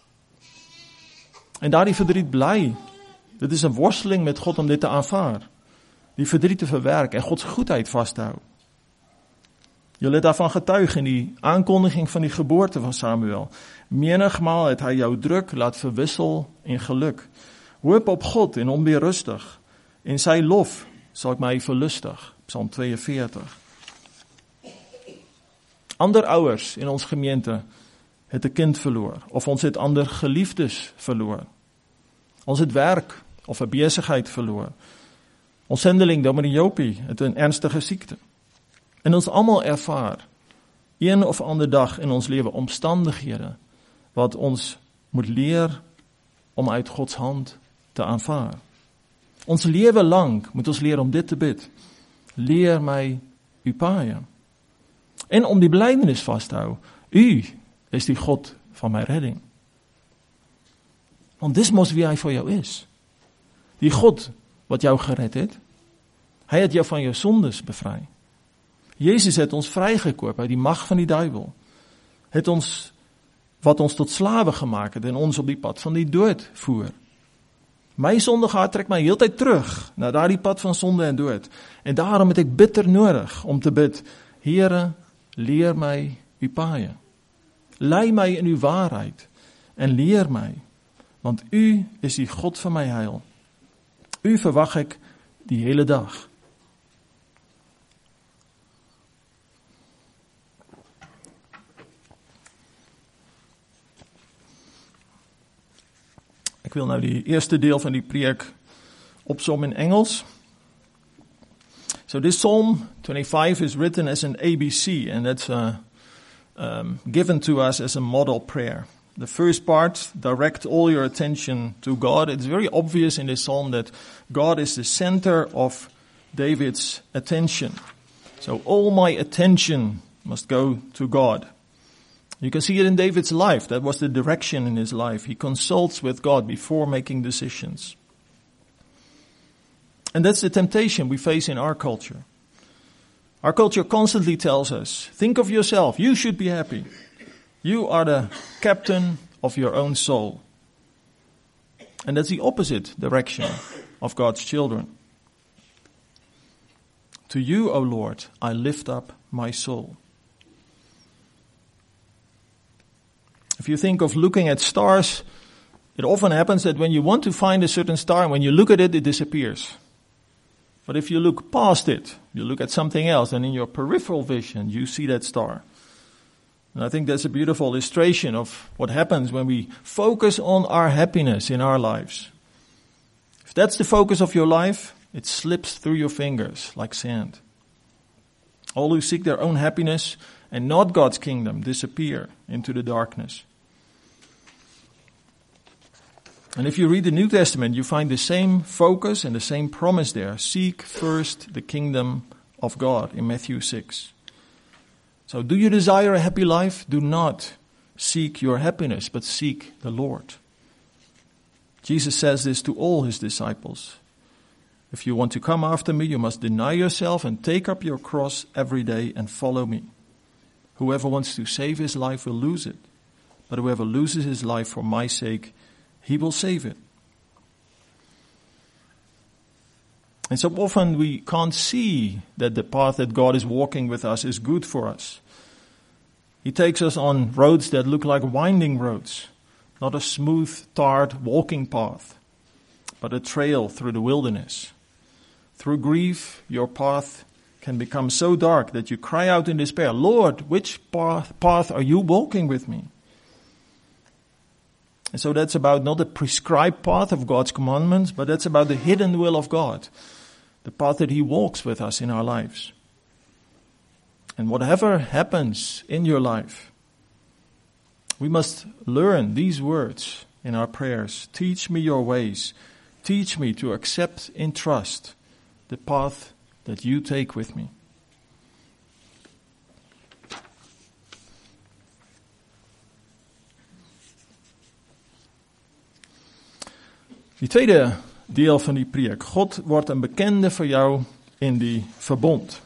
Speaker 1: En daardie verdriet bly, dit is 'n worsteling met God om dit te aanvaar, die verdriet te verwerk en Gods goedheid vas te hou. Julle het daarvan getuig in die aankondiging van die geboorte van Samuel. Menigmaal het hy jou druk laat verwissel en geluk. Hoop op God en onweer rustig, en sy lof sal ek my verlustig. Psalm 42. Ander ouers in ons gemeente het 'n kind verloor, of ons het ander geliefdes verloor. Ons het werk of 'n besigheid verloor. Ons sendeling Dominee Jopie het 'n ernstige siekte. En ons almal ervaar een of ander dag in ons lewe omstandighede wat ons moet leer om uit Gods hand te aanvaar. Ons lewe lank moet ons leer om dit te bid. Leer my U paaie. En om die belydenis vas te hou. U is die God van my redding. Want dis mos wie hy vir jou is. Die God wat jou gered het. Hy het jou van jou sondes bevry. Jezus het ons vrygekoop uit die mag van die duiwel. Het ons, wat ons tot slawe gemaak het en ons op die pad van die dood voer. My sondige hart trek my heeltyd terug na daardie pad van sonde en dood. En daarom het ek bitter nodig om te bid, Here, leer my U paaie. Lei my in U waarheid en leer my, want U is die God van my heil. U verwag ek die hele dag. Ek wil nou die eerste deel van die preek opsom in Engels. So this Psalm 25 is written as an ABC, and that's given to us as a model prayer. The first part, direct all your attention to God. It's very obvious in this psalm that God is the center of David's attention. So all my attention must go to God. You can see it in David's life. That was the direction in his life. He consults with God before making decisions. And that's the temptation we face in our culture. Our culture constantly tells us, think of yourself, you should be happy. You are the captain of your own soul. And that's the opposite direction of God's children. To you, O Lord, I lift up my soul. If you think of looking at stars, it often happens that when you want to find a certain star, when you look at it, it disappears. But if you look past it, you look at something else, and in your peripheral vision, you see that star. And I think that's a beautiful illustration of what happens when we focus on our happiness in our lives. If that's the focus of your life, it slips through your fingers like sand. All who seek their own happiness and not God's kingdom disappear into the darkness. And if you read the New Testament, you find the same focus and the same promise there. Seek first the kingdom of God in Matthew 6. So do you desire a happy life? Do not seek your happiness, but seek the Lord. Jesus says this to all his disciples. If you want to come after me, you must deny yourself and take up your cross every day and follow me. Whoever wants to save his life will lose it. But whoever loses his life for my sake, he will save it. And so often we can't see that the path that God is walking with us is good for us. He takes us on roads that look like winding roads, not a smooth, tarred walking path, but a trail through the wilderness. Through grief, your path can become so dark that you cry out in despair, Lord, which path are you walking with me? And so that's about not the prescribed path of God's commandments, but that's about the hidden will of God, the path that he walks with us in our lives. And whatever happens in your life, we must learn these words in our prayers. Teach me your ways. Teach me to accept in trust the path that you take with me. Die tweede deel van die preek. God wordt een bekende voor jou in die verbond.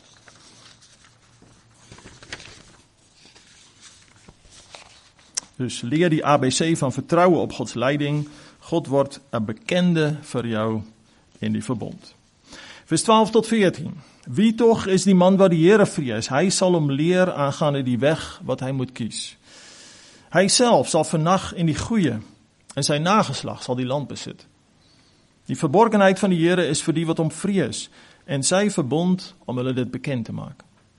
Speaker 1: Dus leer die ABC van vertrouwen op Gods leiding. God wordt een bekende voor jou in die verbond. Vers 12 tot 14. Wie toch is die man wat die Here vrees? Hy sal hom leer aangaande die weg wat hy moet kies. Hy self sal vernag in die goeie en sy nageslag sal die land besit. Die verborgenheid van die Here is vir die wat hom vrees en sy verbond om hulle dit bekend te maak.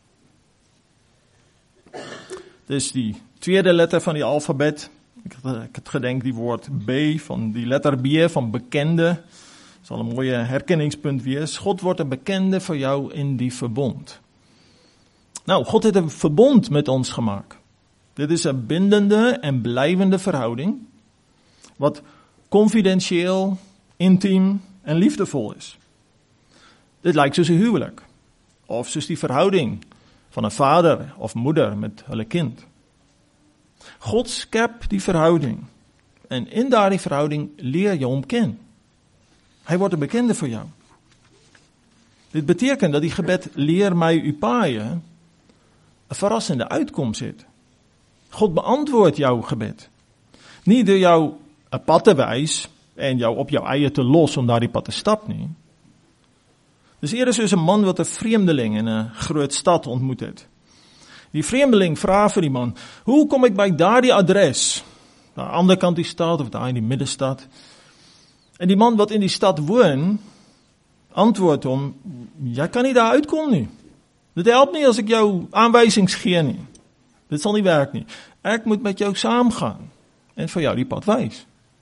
Speaker 1: Dis die tweede letter van die alfabet. Ek het gedenk die woord B van die letter B van bekende. Sal 'n mooie herkenningspunt wees. God wordt een bekende vir jou in die verbond. Nou, God het 'n verbond met ons gemaak. Dit is 'n bindende en blywende verhouding wat confidentieel, intiem en liefdevol is. Dit lyk soos 'n huwelik of soos die verhouding van 'n vader of moeder met hulle kind. God skep die verhouding en in daardie verhouding leer jy hom ken. Hy word 'n bekende vir jou. Dit beteken dat die gebed leer my u paaie 'n verrassende uitkoms het. God beantwoord jou gebed. Nie deur jou 'n pad te wys en jou op jou eie te los om daardie pad te stap nie. Dis eerder soos 'n man wat 'n vreemdeling in 'n groot stad ontmoet het. Die vreemdeling vra vir die man, hoe kom ek by daardie adres? Aan die ander kant die stad of daar in die middestad? En die man wat in die stad woon, antwoord hom, jy kan nie daar uitkom nie. Dit help nie as ek jou aanwysings gee nie. Dit sal nie werk nie. Ek moet met jou saamgaan en vir jou die pad wys.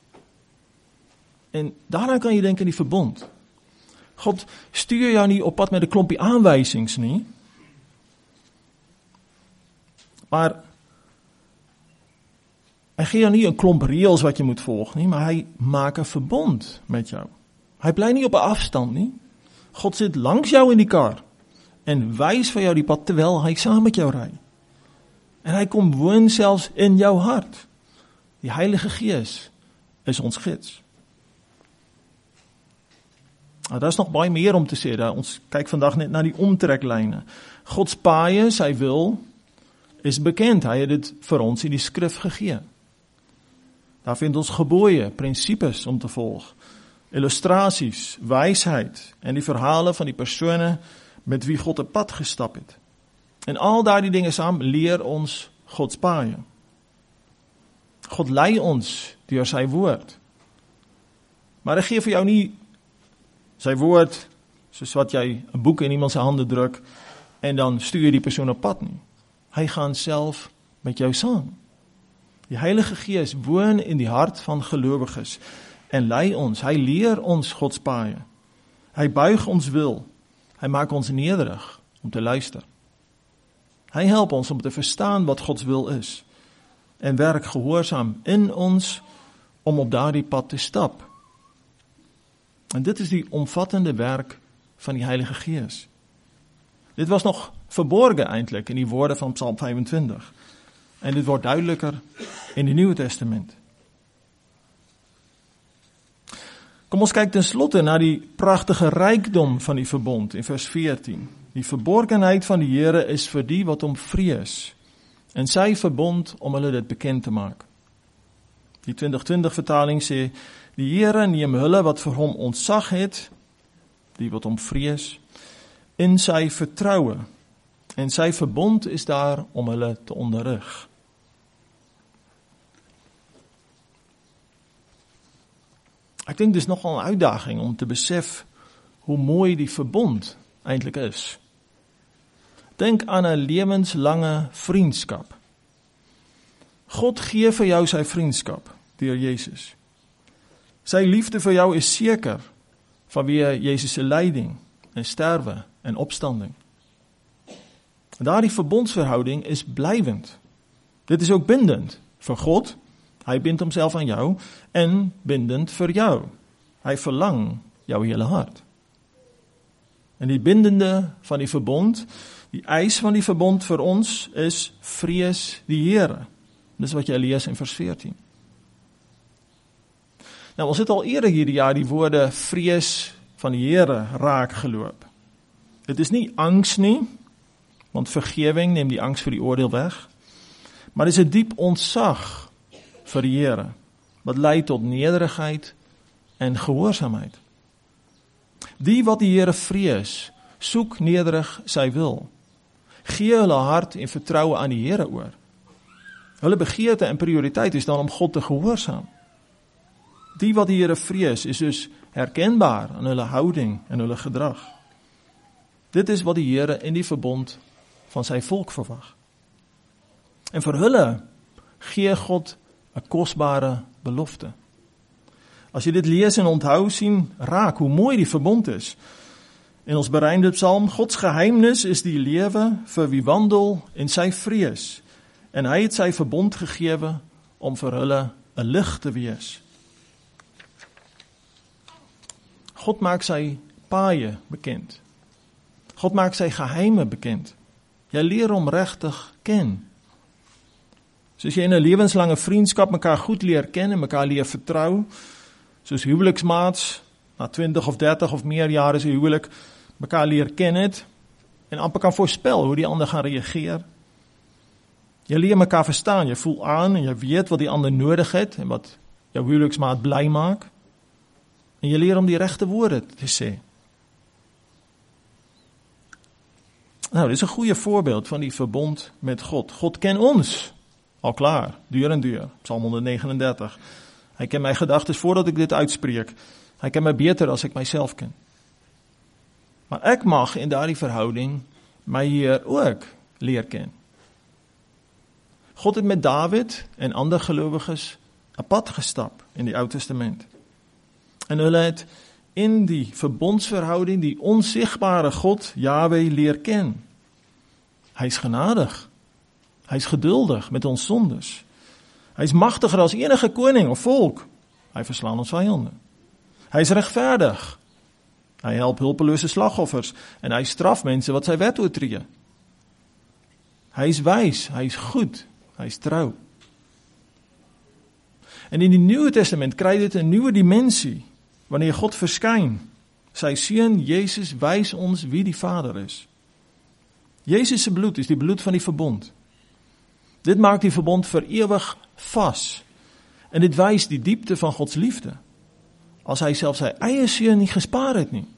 Speaker 1: En daarna kan jy dink aan die verbond. God stuur jou nie op pad met 'n klompie aanwysings nie. Maar hy gee jou nie 'n klomp reëls wat jy moet volg nie, maar hy maak 'n verbond met jou. Hy bly nie op 'n afstand nie. God sit langs jou in die kar en wys vir jou die pad terwyl hy saam met jou ry. En hy kom woon selfs in jou hart. Die Heilige Gees is ons gids. Nou, daar is nog baie meer om te sê. Ons kyk vandag net na die omtreklyne. Gods paaie, sy wil, is bekend. Hy het dit vir ons in die skrif gegee. Daar vind ons gebooie, prinsipes om te volg, illustrasies, wysheid en die verhale van die persone met wie God 'n pad gestap het. En al daardie dinge saam leer ons Gods paaie. God lei ons deur sy woord. Maar hy gee vir jou nie sy woord soos wat jy 'n boek in iemand se hande druk en dan stuur die persoon op pad nie. Hy gaan self met jou saam. Die Heilige Gees woon in die hart van gelowiges en lei ons, hy leer ons Gods paaie. Hy buig ons wil, hy maak ons nederig om te luister. Hy help ons om te verstaan wat Gods wil is en werk gehoorsaam in ons om op daardie pad te stap. En dit is die omvattende werk van die Heilige Gees. Dit was nog verborgen eintlik in die woorde van Psalm 25. En dit wordt duidelijker in het Nieuwe Testament. Kom ons kyk ten slotte na die pragtige rykdom van die verbond in vers 14. Die verborgenheid van die Here is vir die wat hom vrees, en sy verbond om hulle dit bekend te maak. Die 2020 vertaling sê, die Here neem hulle wat vir hom ontzag het, die wat hom vrees, in sy vertroue, en sy verbond is daar om hulle te onderrig. Ek dink dis nogal 'n uitdaging om te besef hoe mooi die verbond eintlik is. Dink aan 'n lewenslange vriendskap. God gee vir jou sy vriendskap deur Jesus. Sy liefde vir jou is seker vanweë Jesus se lyding en sterwe en opstanding. Daardie verbondsverhouding is blywend. Dit is ook bindend vir God. Hy bind homself aan jou en bindend vir jou. Hy verlang jou hele hart. En die bindende van die verbond, die eis van die verbond vir ons is vrees die Here. Dis wat jy lees in vers 14. Nou, ons het al eerder hierdie jaar die woorde vrees van die Here raak geloop. Dit is nie angs nie, want vergewing neem die angs vir die oordeel weg, maar dit is 'n diep ontzag vir die Here, wat lei tot nederigheid en gehoorsaamheid. Die wat die Here vrees, soek nederig sy wil. Gee hulle hart en vertroue aan die Here oor. Hulle begeerte en prioriteit is dan om God te gehoorsaam. Die wat die Here vrees, is dus herkenbaar aan hulle houding en hulle gedrag. Dit is wat die Here in die verbond van sy volk verwag. En vir hulle gee God 'n kosbare belofte. As jy dit lees en onthou, sien raak hoe mooi die verbond is. In ons berymde psalm, Gods geheimnis is die lewe vir wie wandel in sy vrees. En hy het sy verbond gegewe om vir hulle 'n lig te wees. God maak sy paaie bekend. God maak sy geheime bekend. Jy leer hom regtig ken. Soos jy in 'n lewenslange vriendskap mekaar goed leer ken en mekaar leer vertrou, soos huweliksmaats, na 20 of 30 of meer jare se huwelik, mekaar leer ken het, en amper kan voorspel hoe die ander gaan reageer. Jy leer mekaar verstaan, jy voel aan en jy weet wat die ander nodig het, en wat jou huweliksmaat bly maak, en jy leer om die regte woorde te sê. Nou, dit is 'n goeie voorbeeld van die verbond met God. God ken ons, al klaar, deur en deur, Psalm 139. Hy ken my gedagtes voordat ek dit uitspreek. Hy ken my beter as ek myself ken. Maar ek mag in daardie verhouding my Heer ook leer ken. God het met Dawid en ander gelowiges 'n pad gestap in die Ou Testament. En hulle het in die verbondsverhouding die onsigbare God, Jahwe, leer ken. Hy is genadig. Hy is geduldig met ons sondes. Hy is magtiger as enige koning of volk. Hy verslaan ons vyande. Hy is regverdig. Hy help hulpelose slagoffers en hy straf mense wat sy wet oortree. Hy is wys, hy is goed, hy is trou. En in die Nuwe Testament kry dit 'n nuwe dimensie wanneer God verskyn. Sy seun Jesus wys ons wie die Vader is. Jesus se bloed is die bloed van die verbond. Dit maakt die verbond vir ewig vas. En dit wys die diepte van Gods liefde. As hy self sy eie seun nie gespaar het nie.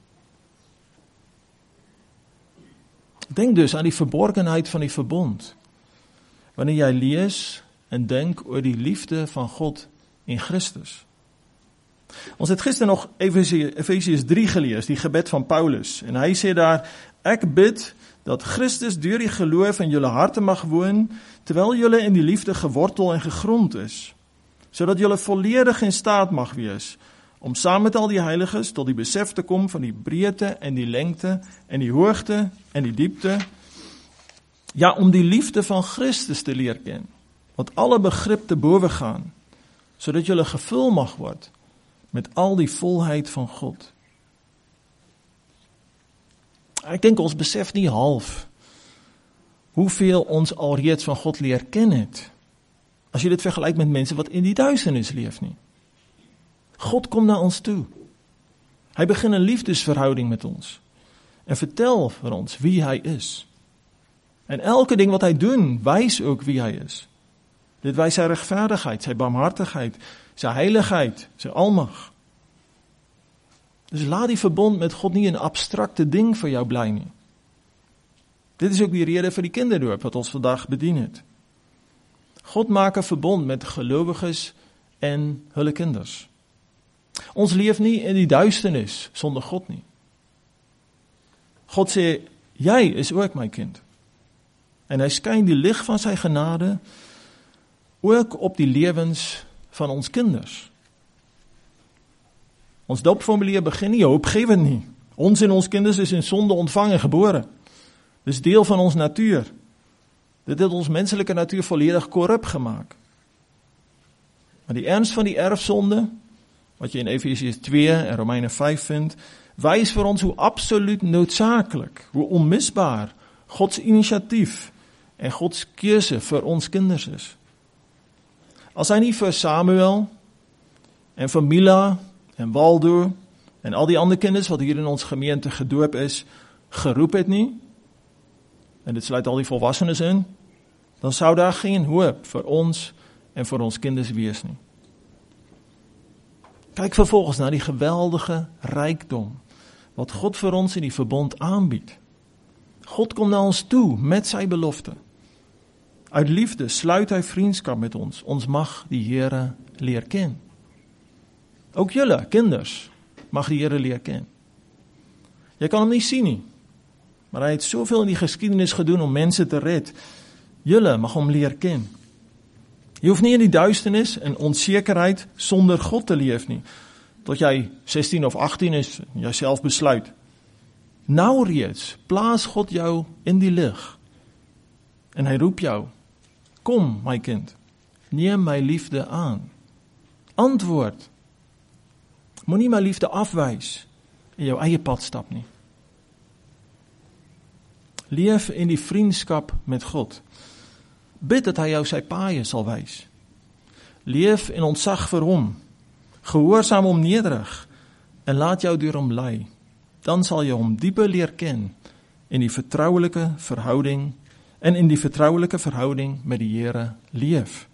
Speaker 1: Denk dus aan die verborgenheid van die verbond. Wanneer jy lees en dink oor die liefde van God en Christus. Ons het gister nog Efesiërs 3 gelees, die gebed van Paulus. En hy sê daar, ek bid dat Christus deur die geloof in julle harte mag woon, terwyl julle in die liefde gewortel en gegrond is, sodat julle volledig in staat mag wees, om saam met al die heiliges tot die besef te kom van die breedte en die lengte en die hoogte en die diepte, ja, om die liefde van Christus te leer ken, wat alle begrip te bowe gaan, sodat julle gevul mag word met al die volheid van God. Ek dink ons besef nie half hoeveel ons alreeds van God leer ken het, as jy dit vergelyk met mense wat in die duisternis leef nie. God kom na ons toe. Hy begin 'n liefdesverhouding met ons en vertel vir ons wie hy is. En elke ding wat hy doen, wys ook wie hy is. Dit wys sy regverdigheid, sy barmhartigheid, sy heiligheid, sy almag. Dus laat die verbond met God nie 'n abstrakte ding vir jou bly nie. Dit is ook die rede vir die kinderdoop wat ons vandag bedien het. God maak 'n verbond met gelowiges en hulle kinders. Ons leef nie in die duisternis sonder God nie. God sê, jy is ook my kind. En hy skyn die lig van sy genade ook op die lewens van ons kinders. Ons doopformulier begin nie hoopgewend nie. Ons en ons kinders is in sonde ontvang en gebore. Dis deel van ons natuur. Dit het ons menslike natuur volledig korrup gemaak. Maar die erns van die erfsonde, wat jy in Efesiërs 2 en Romeine 5 vind, wys vir ons hoe absoluut noodsaaklik, hoe onmisbaar Gods inisiatief en Gods keuse vir ons kinders is. As hy nie vir Samuel en vir Mila en Waldo en al die ander kinders wat hier in ons gemeente gedoop is, geroep het nie, en dit sluit al die volwassenes in, dan sou daar geen hoop vir ons en vir ons kinders wees nie. Kyk vervolgens na die geweldige rykdom wat God vir ons in die verbond aanbied. God kom na ons toe met sy belofte. Uit liefde sluit hy vriendskap met ons. Ons mag die Here leer ken. Ook julle, kinders, mag die Here leer ken. Jy kan hom nie sien nie, maar hy het soveel in die geskiedenis gedoen om mense te red. Julle mag hom leer ken. Jy hoef nie in die duisternis en onsekerheid sonder God te leef nie, tot jy 16 of 18 is en jouself besluit. Nou reeds plaas God jou in die lig en hy roep jou, kom my kind, neem my liefde aan. Antwoord, moenie my liefde afwys en jou eie pad stap nie. Leef in die vriendskap met God. Bid dat hy jou sy paaie sal wys. Leef in ontzag vir hom. Gehoorsaam hom nederig en laat jou deur hom lei. Dan sal jy hom dieper leer ken in die vertroulike verhouding met die Here leef.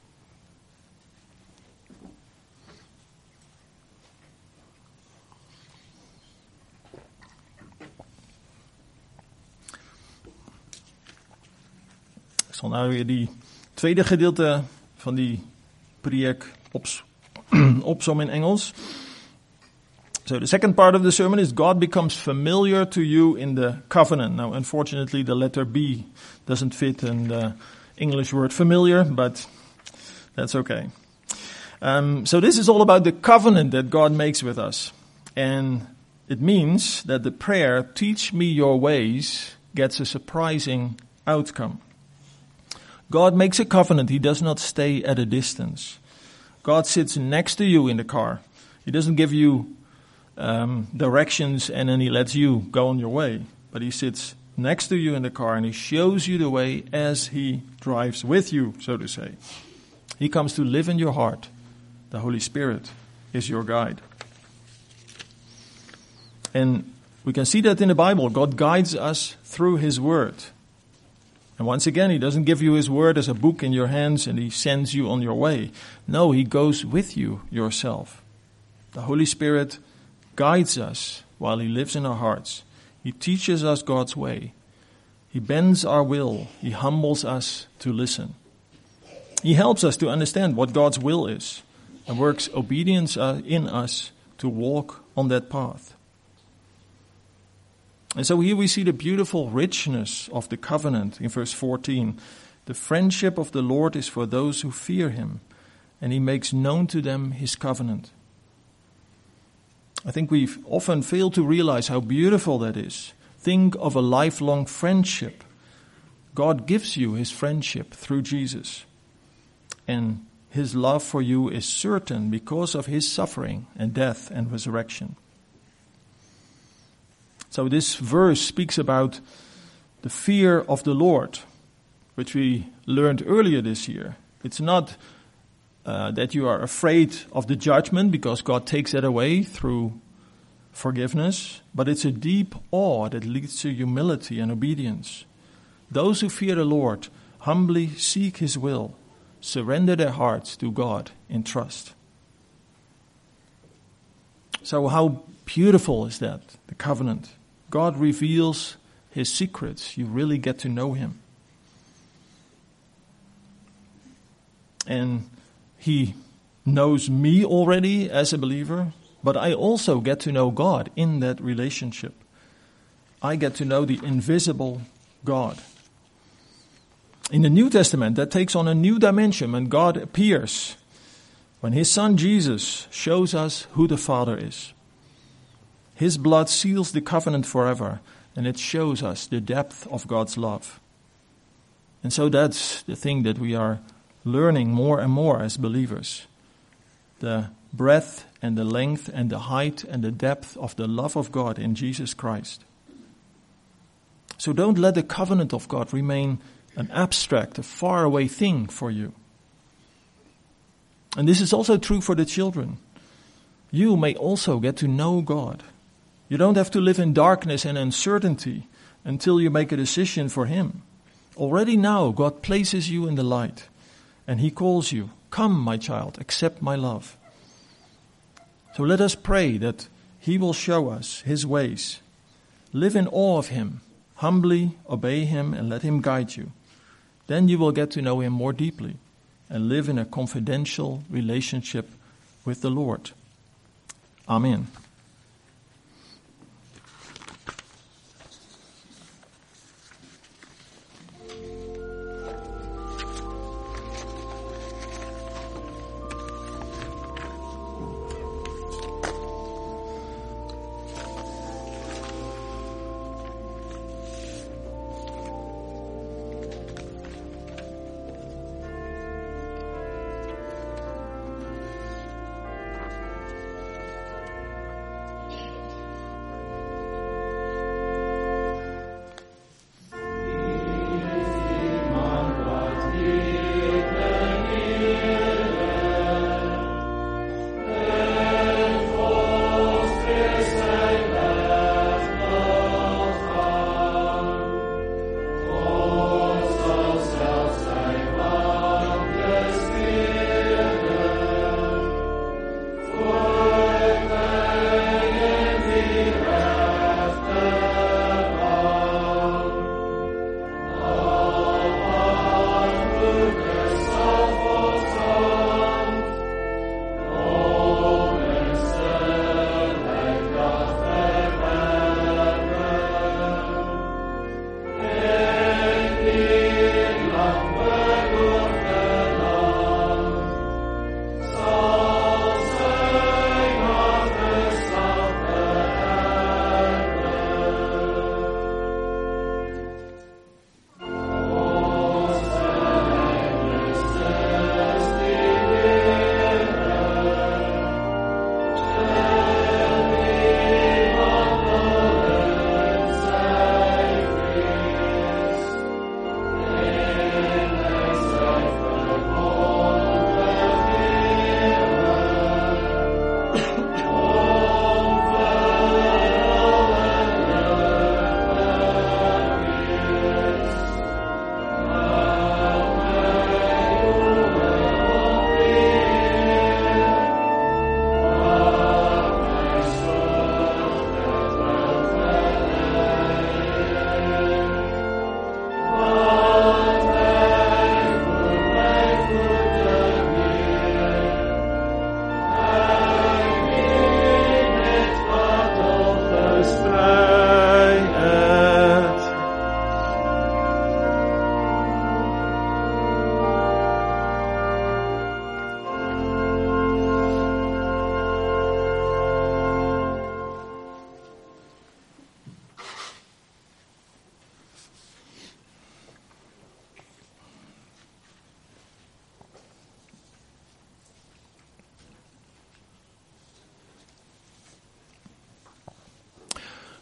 Speaker 1: Ek sal nou weer die tweede gedeelte van die preek opsom in Engels. So the second part of the sermon is God becomes familiar to you in the covenant. Now, unfortunately, the letter B doesn't fit in the English word familiar, but that's okay. So this is all about the covenant that God makes with us. And it means that the prayer, teach me your ways, gets a surprising outcome. God makes a covenant. He does not stay at a distance. God sits next to you in the car. He doesn't give you directions and then he lets you go on your way. But he sits next to you in the car and he shows you the way as he drives with you, so to say. He comes to live in your heart. The Holy Spirit is your guide. And we can see that in the Bible. God guides us through his word. And once again, he doesn't give you his word as a book in your hands and he sends you on your way. No, he goes with you yourself. The Holy Spirit guides us while he lives in our hearts. He teaches us God's way. He bends our will. He humbles us to listen. He helps us to understand what God's will is and works obedience in us to walk on that path. And so here we see the beautiful richness of the covenant in verse 14. The friendship of the Lord is for those who fear him, and he makes known to them his covenant. I think we often fail to realize how beautiful that is. Think of a lifelong friendship. God gives you his friendship through Jesus. And his love for you is certain because of his suffering and death and resurrection. So this verse speaks about the fear of the Lord, which we learned earlier this year. It's not that you are afraid of the judgment because God takes that away through forgiveness, but it's a deep awe that leads to humility and obedience. Those who fear the Lord humbly seek his will, surrender their hearts to God in trust. So how beautiful is that, the covenant? God reveals his secrets. You really get to know him. And he knows me already as a believer, but I also get to know God in that relationship. I get to know the invisible God. In the New Testament, that takes on a new dimension when God appears, when his son Jesus shows us who the Father is. His blood seals the covenant forever, and it shows us the depth of God's love. And so that's the thing that we are learning more and more as believers. The breadth and the length and the height and the depth of the love of God in Jesus Christ. So don't let the covenant of God remain an abstract, a faraway thing for you. And this is also true for the children. You may also get to know God. You don't have to live in darkness and uncertainty until you make a decision for him. Already now, God places you in the light, and he calls you, "Come, my child, accept my love." So let us pray that he will show us his ways. Live in awe of him, humbly obey him, and let him guide you. Then you will get to know him more deeply and live in a confidential relationship with the Lord. Amen.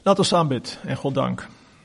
Speaker 1: Laat ons saam bid en God dank.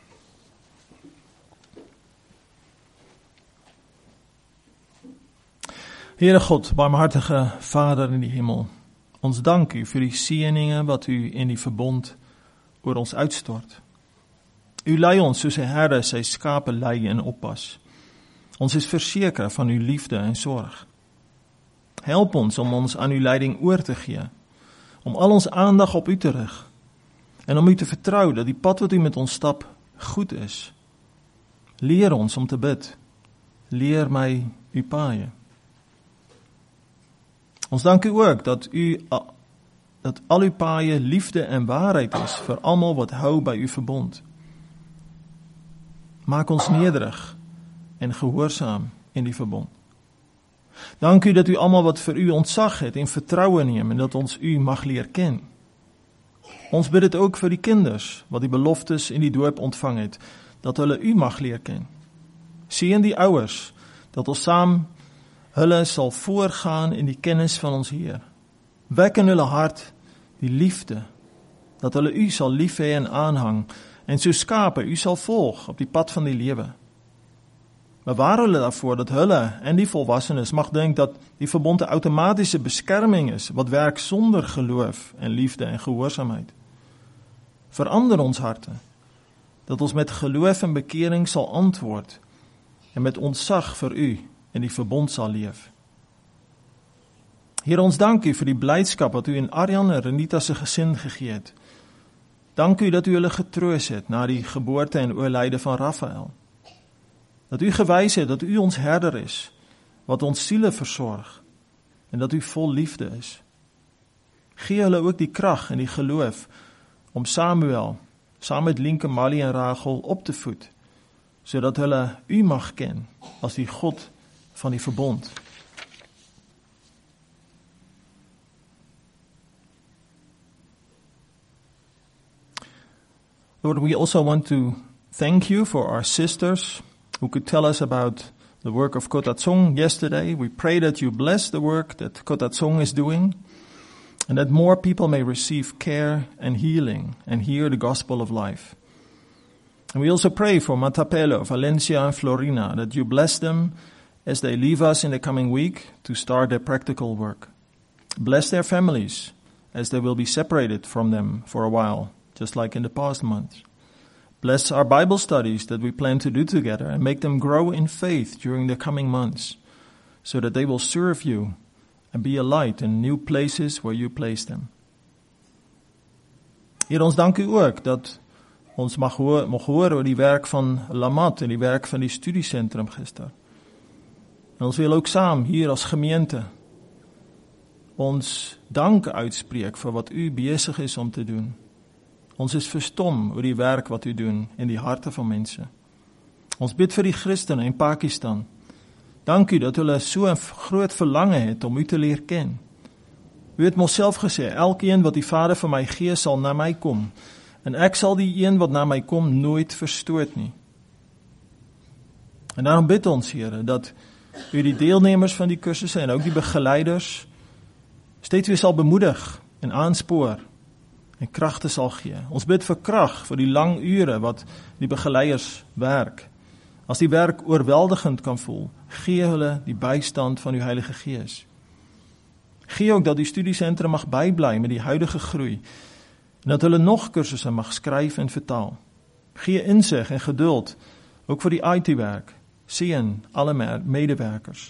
Speaker 1: Heere God, barmhartige Vader in die hemel, ons dank u vir die seëninge wat u in die verbond oor ons uitstort. U lei ons soos 'n herde sy skape lei en oppas. Ons is verseker van uw liefde en sorg. Help ons om ons aan uw leiding oor te gee, om al ons aandag op u te rig, en om u te vertrou dat die pad wat u met ons stap goed is. Leer ons om te bid. Leer my uw paaie. Ons dank u ook dat al uw paaie liefde en waarheid is vir almal wat hou by uw verbond. Maak ons nederig en gehoorsaam in die verbond. Dank u dat u almal wat vir u ontzag het en vertroue neem en dat ons u mag leer ken. Ons bid dit ook vir die kinders wat die beloftes in die doop ontvang het, dat hulle u mag leer ken. Seën die ouers, dat ons saam hulle sal voorgaan in die kennis van ons Heer. Wek in hulle hart die liefde, dat hulle u sal lief hê en aanhang, en so skape u sal volg op die pad van die lewe. Bewaar hulle daarvoor dat hulle en die volwassenes mag dink dat die verbond 'n outomatiese beskerming is, wat werk sonder geloof en liefde en gehoorsaamheid. Verander ons harte, dat ons met geloof en bekering sal antwoord, en met ontzag vir u in die verbond sal leef. Heer, ons dank u vir die blydskap wat u in Arjan en Renita se gesin gegee het. Dank u dat u hulle getroos het na die geboorte en oorlyde van Raphael. Dat u gewys het dat u ons herder is, wat ons siele versorg, en dat u vol liefde is. Gee hulle ook die krag en die geloof om Samuel, saam met Linke, Mali en Rachel op te voed, sodat hulle u mag ken as die God van die verbond. Lord, we also want to thank you for our sisters who could tell us about the work of Kotatsong yesterday. We pray that you bless the work that Kotatsong is doing, and that more people may receive care and healing and hear the gospel of life. And we also pray for Matapelo, Valencia, and Florina, that you bless them as they leave us in the coming week to start their practical work. Bless their families as they will be separated from them for a while, just like in the past months. Bless our Bible studies that we plan to do together and make them grow in faith during the coming months, so that they will serve you and be a light in new places where you place them. Heer, ons dank u ook dat ons mag hoor oor die werk van Lamat en die werk van die studiesentrum gister. En ons wil ook saam hier as gemeente ons dank uitspreek vir wat u besig is om te doen. Ons is verstom oor die werk wat u doen in die harte van mense. Ons bid vir die Christene in Pakistan. Dank u dat hulle so 'n groot verlange het om u te leer ken. U het mos self gesê, elkeen wat die Vader vir my gee sal na my kom, en ek sal die een wat na my kom nooit verstoot nie. En daarom bid ons, Here, dat u die deelnemers van die kursusse en ook die begeleiders steeds weer sal bemoedig en aanspoor en kragte sal gee. Ons bid vir krag vir die lang ure wat die begeleiders werk. As die werk oorweldigend kan voel, gee hulle die bystand van uw Heilige Gees. Gee ook dat die studiesentrum mag bybly met die huidige groei, en dat hulle nog kursusse mag skryf en vertaal. Gee insig en geduld, ook vir die IT-werk. Seën alle medewerkers.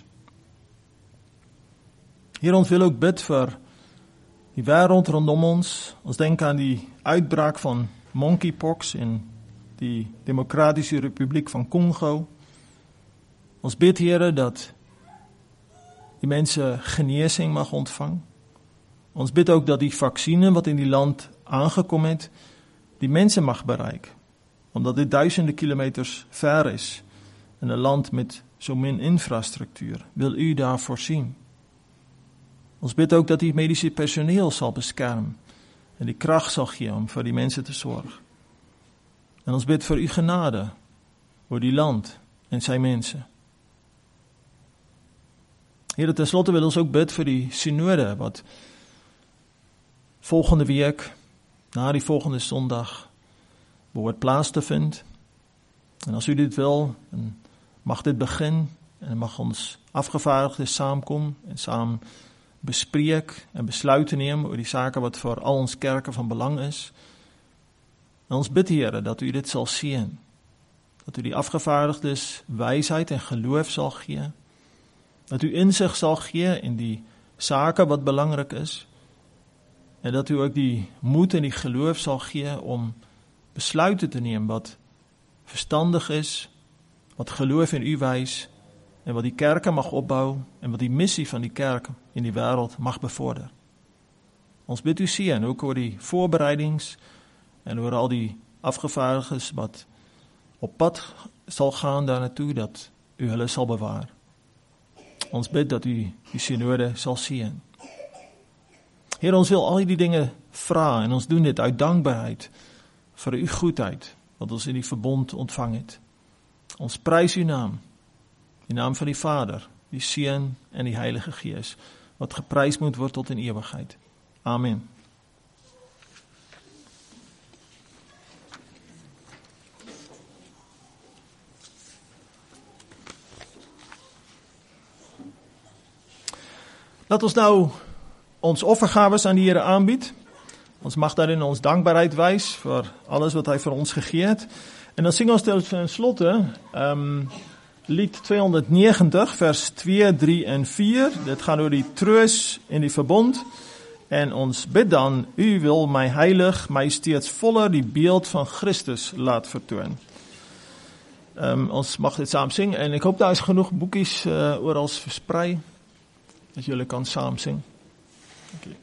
Speaker 1: Heer, ons wil ook bid vir die wêreld rondom ons. Ons denk aan die uitbraak van monkeypox in die Democratische Republiek van Congo. Ons bid, Here, dat die mense genesing mag ontvang. Ons bid ook dat die vaksine wat in die land aangekom het, die mense mag bereik, omdat dit duisende kilometers ver is, in 'n land met so min infrastruktuur. Wil u daar voorsien? Ons bid ook dat die medische personeel sal beskerm en die krag sal gee om vir die mense te sorg. En ons bid vir u genade oor die land en sy mense. Here, ten slotte wil ons ook bid vir die synode wat volgende week, na die volgende Sondag, behoort plaats te vind. En as u dit wil, dan mag dit begin en dan mag ons afgevaardigdes saamkom en saam bespreek en besluite neem oor die sake wat vir al ons kerke van belang is. En ons bid, Here, dat u dit sal seën, dat u die afgevaardigdes wysheid en geloof sal gee, dat u insig sal gee in die sake wat belangrik is, en dat u ook die moed en die geloof sal gee om besluite te neem wat verstandig is, wat geloof in u wys, en wat die kerke mag opbou, en wat die missie van die kerk in die wêreld mag bevorder. Ons bid u seën, ook oor die voorbereidings, en oor al die afgevaardigdes wat op pad sal gaan daarnaartoe, dat u hulle sal bewaar. Ons bid dat u die synode sal seën. Heer, ons wil al die dinge vra, en ons doen dit uit dankbaarheid vir u goedheid, wat ons in die verbond ontvang het. Ons prys uw naam, die naam van die Vader, die Seun en die Heilige Gees, wat geprys moet word tot in ewigheid. Amen. Laat ons nou ons offergawes aan die Here aanbied. Ons mag daarin ons dankbaarheid wys vir alles wat hy vir ons gegee het. En dan sing ons ten slotte lied 290 vers 2, 3 en 4. Dit gaan oor die troos en die verbond. En ons bid dan, u wil my heilig, my steeds voller die beeld van Christus laat vertoon. Ons mag dit saam sing en ek hoop daar is genoeg boekies oral versprei, dat julle kan saam sing. Okay.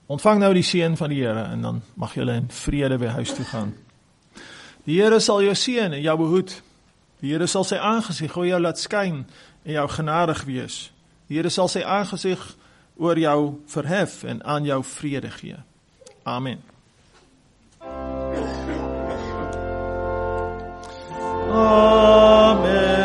Speaker 1: Ontvang nou die seën van die Here en dan mag julle in vrede by huis toe gaan. Die Here sal jou seën en jou behoed. Die Here sal sy aangesig oor jou laat skyn en jou genadig wees. Die Here sal sy aangesig oor jou verhef en aan jou vrede gee. Amen. Amen.